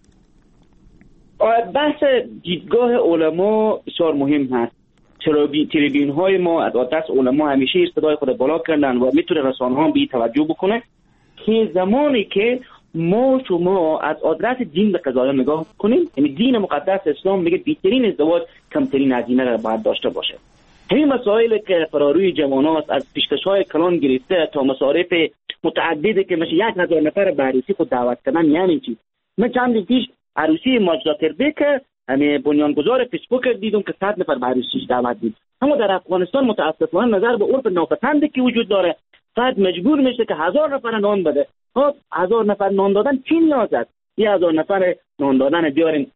بحث دیدگاه علما بسیار مهم هست. چرا تریبیون های ما از دست علما همیشه صدای خود بالا کردن و میتونه رسانه ها به توجه بکنه که زمانی که ما شما از آدرس دین به قضایا نگاه کنیم، یعنی دین مقدس اسلام میگه بیشترین ازدواج کمترین هزینه را باید داشته باشه. همین مسائل که فراروی جواناست، از پیشکش‌های کلان گرفته تا مصارف متعددی که میشه یک هزار نفر به عروسی خود دعوت کردن. یعنی چی؟ من چند روز پیش عروسی ماجدا تربه که همین بنیانگذار فیسبوک دیدم که صد نفر به عروسیش دعوت دید. اما در افغانستان متاسفانه نظر به عرف ناپسندی که وجود داره، فرد مجبور میشه که هزار نفر نان بده. خب هزار نفر نان دادن چی نیاز است؟ یه هزار نفر نان دادن بیاریم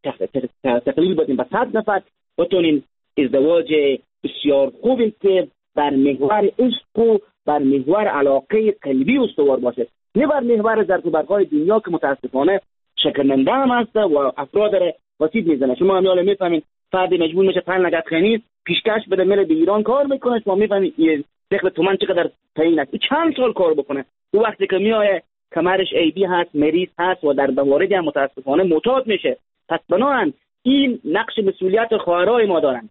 تقلیل بدیم به صد نفر، بتونیم ازدواج بسیار خوبی که بر محور عشق و بر محور علاقه قلبی استوار باشه، نه بر محور ظرف و برقای دنیا که متاسفانه شکننده هم هست و افراد را وسیع میزنه. شما همیاله میفهمین فردی مجبور میشه پنج لگت خنیز پیشکش بده میره به ایران کار میکنه، شما میفهمین یه دخل تومن چقدر تعیین است، چند سال کار بکنه. او وقتی که میایه کمرش عیبی هست، مریض هست و در مواردی هم متاسفانه معتاد میشه. پس بنابراین این نقش مسئولیت خواهرای ما دارن،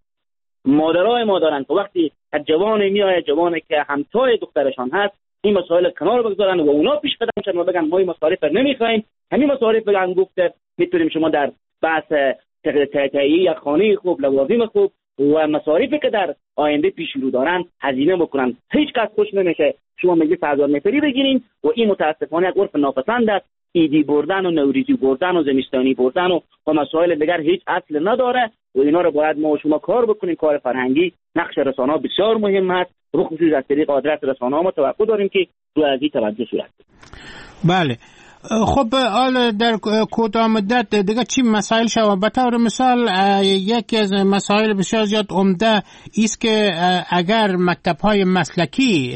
مادرای ما دارن که وقتی از جوان میایه، جوانی که همسایه دخترشان هست، این مسائل کنار بگذارن و اونا پیش قدم شدن و بگن ما این مصارف رو نمیخوایم. همین مصارف بگن گفته میتونیم شما در بحث تهیه یک خانه خوب، لوازم خوب و مصارفی که در آینده پیش رو دارن هزینه بکنن. هیچ کس خوش نمیشه شما مجلس هزار نفری بگیرین و این متاسفانه یک عرف ناپسند است. ایدی بردن و نوریزی بردن و زمستانی بردن و, و مسائل دیگر هیچ اصل نداره و اینا رو باید ما و شما کار بکنیم. کار فرهنگی، نقش رسانه‌ها بسیار مهم است. به خصوص از طریق آدرس رسانه‌ها ما توقع داریم که رو از این توجه صورت بده. بله. خب حالا در کوتاه مدت دیگه چی مسائل شود؟ به طور مثال یکی از مسائل بسیار زیاد عمده است که اگر مکتب‌های مسلکی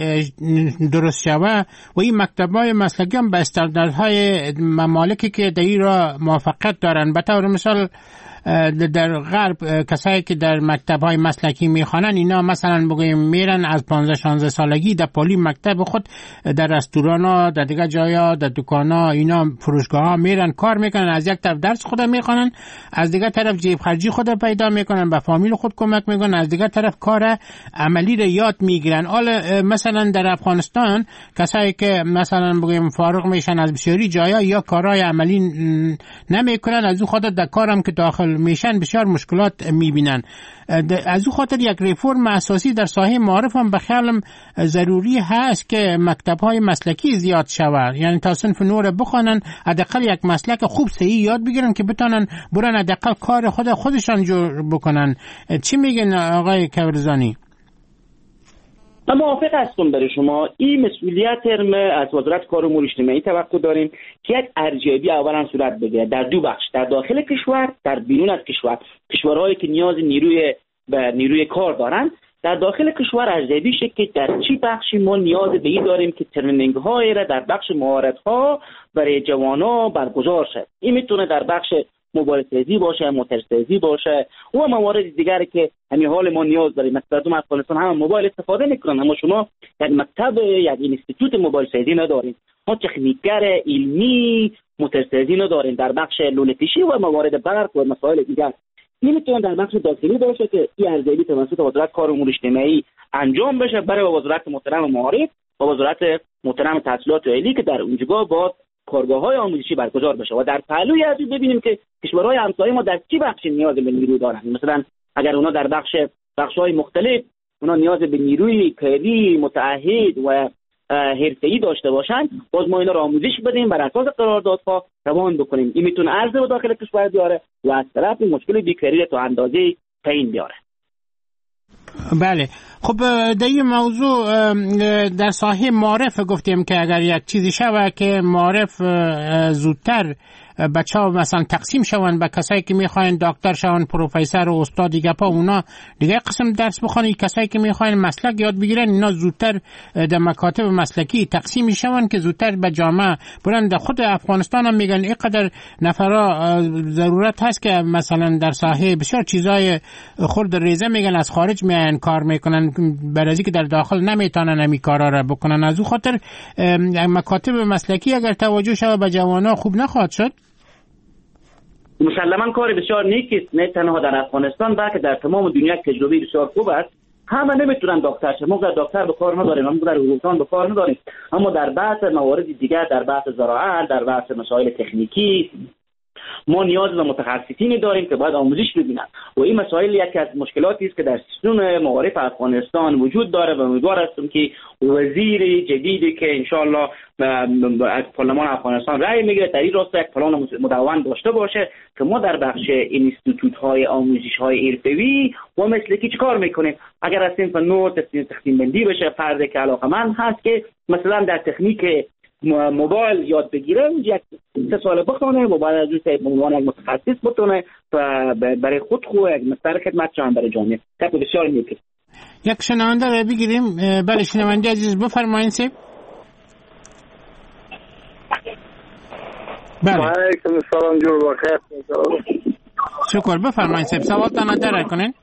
درست شود و این مکتب‌های مسلکی هم به استانداردهای ممالکی که در این را موافقت دارن، به طور مثال در غرب کسایی که در مکتب‌های مسلکی میخوانن اینا مثلا بگویم میرن از پانزده شانزده سالگی در پالی مکتب خود در رستوران‌ها، در دیگه جایا، در دکان‌ها، اینا فروشگاه‌ها میرن کار میکنن. از یک طرف درس خود میخوانن، از دیگه طرف جیب خرجی خود پیدا میکنن، به فامیل خود کمک میکنن، از دیگه طرف کار عملی را یاد میگیرن. حالا مثلا در افغانستان کسایی که مثلا بگویم فارغ میشن از بسیاری جایا یا کارهای عملی نمیکنن، از اون خود در کارم که داخل فعال میشن بسیار مشکلات میبینن. از او خاطر یک ریفورم اساسی در ساحه معارف هم به خیالم ضروری هست که مکتب‌های مسلکی زیاد شود، یعنی تا صنف نور بخوانن حداقل یک مسلک خوب صحیح یاد بگیرن که بتونن برن حداقل کار خود خودشان جور بکنن. چی میگن آقای کبرزانی؟ من موافق هستم برای شما. این مسئولیت از وزارت کار و امور اجتماعی توقع داریم که یک ارزیابی اولا صورت بگیرد در دو بخش، در داخل کشور، در بیرون از کشور. کشورهایی که نیاز نیروی به نیروی کار دارند در داخل کشور ارزیابی شه که در چی بخشی ما نیاز به این داریم که ترنینگ های را در بخش مهارت ها برای جوانا برگزار شه. این میتونه در بخش موبایل سازی باشه، موتور سازی باشه و موارد دیگری که همین حال ما نیاز داریم. مثلا مردم افغانستان هم موبایل استفاده میکنن، اما شما یک مکتب یک اینستیتوت موبایل سازی ندارین. ما تکنیکر علمی موتور سازی نداریم در بخش لوله‌کشی و موارد برق و مسائل دیگر. این میتونه در بخش داخلی باشه که این ارزیابی توسط وزارت کار و امور اجتماعی انجام بشه برای وزارت محترم معارف و وزارت محترم تحصیلات عالی که در اونجا با کارگاه‌های آموزشی برگزار بشه و در پهلوی از ببینیم که کشورهای همسایه ما در چه بخشی نیاز به نیرو دارن. مثلا اگر اونا در بخش بخش‌های مختلف اونا نیاز به نیروی کاری متعهد و حرفه‌ای داشته باشن، باز ما اینا رو آموزش بدیم بر اساس قراردادها روان بکنیم. این میتونه عرضه رو داخل کشور بیاره و از طرف مشکل بیکاری تا اندازه تعیین بیاره. بله، خب در این موضوع در ساحه معارف گفتیم که اگر یک چیزی شوه که معارف زودتر بچه ها مثلا تقسیم شون به کسایی که میخواین دکتر شون، پروفسور و استاد دیگه پا اونا دیگه قسم درس بخونن، کسایی که میخواین مسلک یاد بگیرن اینا زودتر در مکاتب مسلکی تقسیم شون که زودتر به جامعه برن. در خود افغانستان هم میگن اینقدر نفرا ضرورت هست که مثلا در ساحه بسیار چیزای خرد ریزه میگن از خارج میان کار میکنن برای اینکه در داخل نمیتونن همین کارا را بکنن. از اون خاطر مکاتب مسلکی اگر توجه شود به جوانا خوب نخواهد شد. مسلما کار بسیار نیک است، نه تنها در افغانستان بلکه در تمام دنیا تجربه بسیار خوب است. همه نمیتونن دکتر شن، ما در دکتر به کار نداریم، ما در حقوقدان به کار نداریم، اما در بحث موارد دیگر، در بحث زراعت، در بحث مسائل تکنیکی ما نیاز به متخصصینی داریم که باید آموزش ببینن و این مسائل یکی از مشکلاتی است که در سیستم معارف افغانستان وجود داره و امیدوار هستم که وزیر جدیدی که انشالله از پارلمان افغانستان رأی میگیره در این راستا یک پلان مدون داشته باشه که ما در بخش اینستیتوت های آموزش های حرفه‌ای و مسلکی چه کار میکنیم. اگر از صنف نو تقسیم بندی بشه، فردی که علاقه‌مند هست که مثلا در تکنیک موبایل یاد بگیره، یک سه سال بخونه موبایل از روی عنوان یک متخصص بتونه و برای خود خوب یک مستر خدمت جان برای جامعه. خیلی بسیار نیک. یک شنونده رو بگیریم. بله شنونده عزیز بفرمایید سیب. بله. علیکم السلام جور بخیر. شکر بفرمایید سیب. سوالتان رو درک کنین.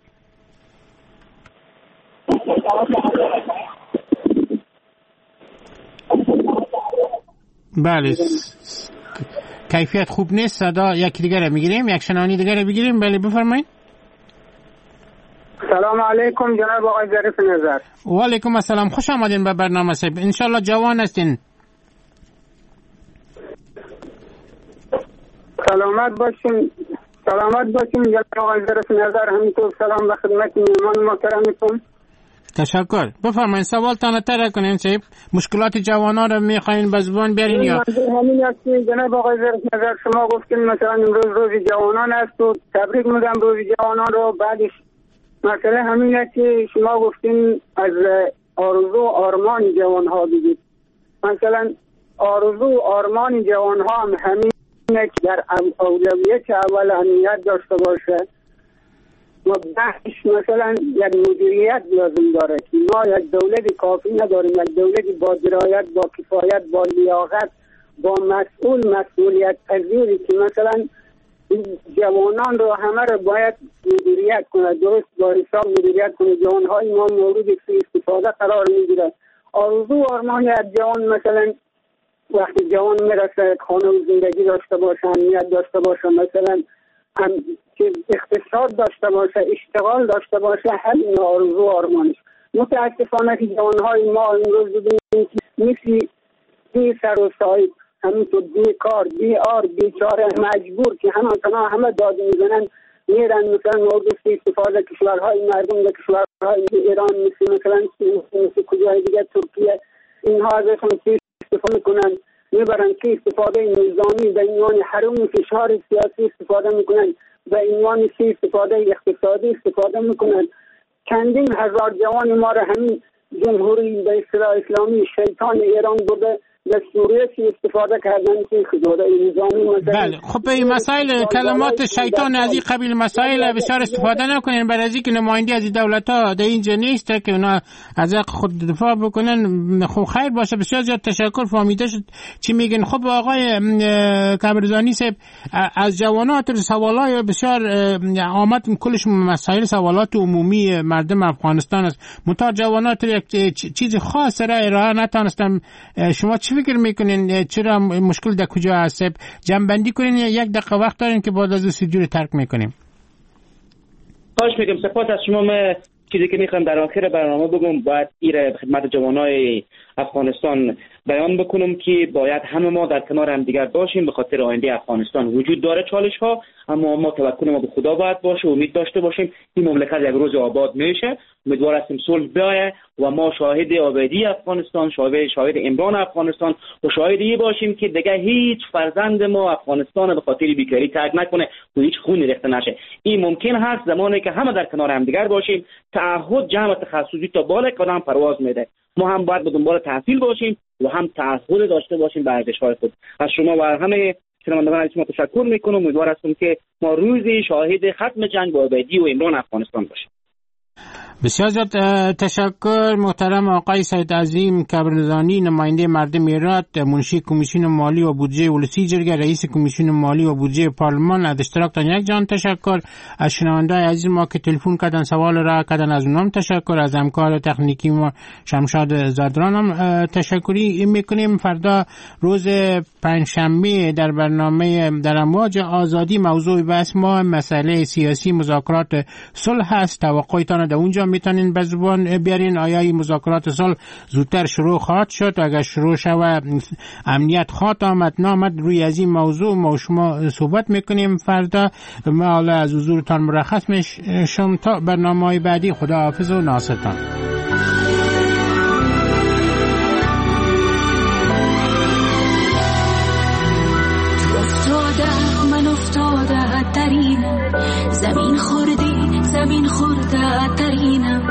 بله کیفیت خوب نیست، صدا یکی دیگر رو میگیریم، یک شنانی دیگر رو بگیریم. بله بفرمایید. سلام علیکم جناب آقای ظریف نظر. و علیکم السلام، خوش آمدین به برنامه سیب. انشالله جوان هستین. سلامت باشین، سلامت باشین جناب آقای ظریف نظر. همینطور سلام به خدمت مهمان محترمتون. تشکر. بفرمایید سوالتان طرح کنین سیب. مشکلات جوانا رو میخواین به زبان بیارین یا همین است که جناب آقای ظریف نظر شما گفتین مثلا امروز روز جوانان است و تبریک میگم روز جوانان رو. بعدش مثلا همین است که شما گفتین از آرزو آرمان جوان ها بگید. مثلا آرزو آرمان جوان ها هم همین در اولویت اول اهمیت داشته باشه و بعدش مثلا یک مدیریت لازم داره که ما یک دولت کافی نداریم، یک دولت با درایت، با کفایت، با لیاقت، با مسئول مسئولیت پذیری که مثلا جوانان رو همه رو باید مدیریت کنه، درست با حساب مدیریت کنه. جوانهای ما مورد سوء استفاده قرار میگیره. آرزو آرمان یک جوان مثلا وقتی جوان میرسه خانه و زندگی داشته باشه، امنیت داشته باشه، مثلا هم که اقتصاد داشته باشه، اشتغال داشته باشه، همین آرزو آرمانش. متاسفانه که جوانهای ما امروز ببینیم که مثل بی سر و صاحب، همینطور بیکار، بیار، بیچاره، مجبور که همه همه داد میزنن میرن مثلا اردوست استفاده کشورهای مردم در کشورهای ایران مثل مثلا مثل کجای دیگه ترکیه اینها ازشون چی استفاده میکنن میبرن که استفاده نظامی به عنوان حرم فشار سیاسی استفاده میکنن به عنوان چی استفاده اقتصادی استفاده میکنن. چندین هزار جوان ما را همین جمهوری به اصطلاح اسلامی شیطان ایران بوده در سوریه چی استفاده کردن که خدوده نظامی مثلا. بله خب به این مسائل کلمات شیطان از این قبیل مسائل بسیار استفاده نکنین برای از اینکه نماینده از این دولت ها در اینجا نیست که اونا از حق خود دفاع بکنن. خب خیر باشه بسیار زیاد تشکر فهمیده شد چی میگن. خب آقای کمرزانی صاحب از جوانات سوالای بسیار آمد کلش مسائل سوالات عمومی مردم افغانستان است منتها جوانات یک چیز خاص را ارائه نتونستم. شما چی فکر میکنین چرا مشکل در کجا هست؟ جنبندی کنین یک دقیقه وقت دارین که بعد از اون سجور ترک میکنیم. خواهش میکنم سپاس از شما. من چیزی که میخوام در آخر برنامه بگم باید ایره خدمت جوانای افغانستان بیان بکنم که باید همه ما در کنار هم دیگر باشیم به خاطر آینده افغانستان. وجود داره چالش ها اما ما توکل ما به خدا باید باشه و امید داشته باشیم این مملکت یک روز آباد میشه. امیدوار هستیم صلح بیاید و ما شاهد آبادی افغانستان شاهد شاهد عمران افغانستان و شاهد این باشیم که دیگه هیچ فرزند ما افغانستان به خاطر بیکاری ترک نکنه و هیچ خونی ریخته نشه. این ممکن هست زمانی که همه در کنار هم دیگر باشیم. تعهد جمع تخصصی تا بالا قدم پرواز میده. ما هم باید به دنبال تحصیل باشیم و هم تعهد داشته باشیم به ارزش‌های خود. از شما و همه شنوندگان عزیز ما تشکر میکنم. امیدوار هستم که ما روزی شاهد ختم جنگ و آبادی و عمران افغانستان باشیم. بسیار زیاد تشکر محترم آقای سید عظیم کبرزانی نماینده مردم ایران منشی کمیسیون مالی و بودجه ولسی جرگه رئیس کمیسیون مالی و بودجه پارلمان از اشتراکتان یک جان تشکر. از شنونده‌های عزیز ما که تلفن کردن سوال را کردن از اونم تشکر. از همکار تکنیکی ما شمشاد زادران هم تشکری میکنیم. فردا روز پنجشنبه در برنامه در امواج آزادی موضوع بحث ما مسئله سیاسی مذاکرات صلح است. توقعتان در اونجا میتونین به زبان بیارین. آیا مذاکرات صلح زودتر شروع خواهد شد؟ اگر شروع شود امنیت خواهد آمد نامد روی از این موضوع ما شما صحبت میکنیم فردا. ما حالا از حضورتان مرخص میشم تا برنامه‌های بعدی. خدا حافظ و ناصرتان. زمین خورده زمین خورده ترینم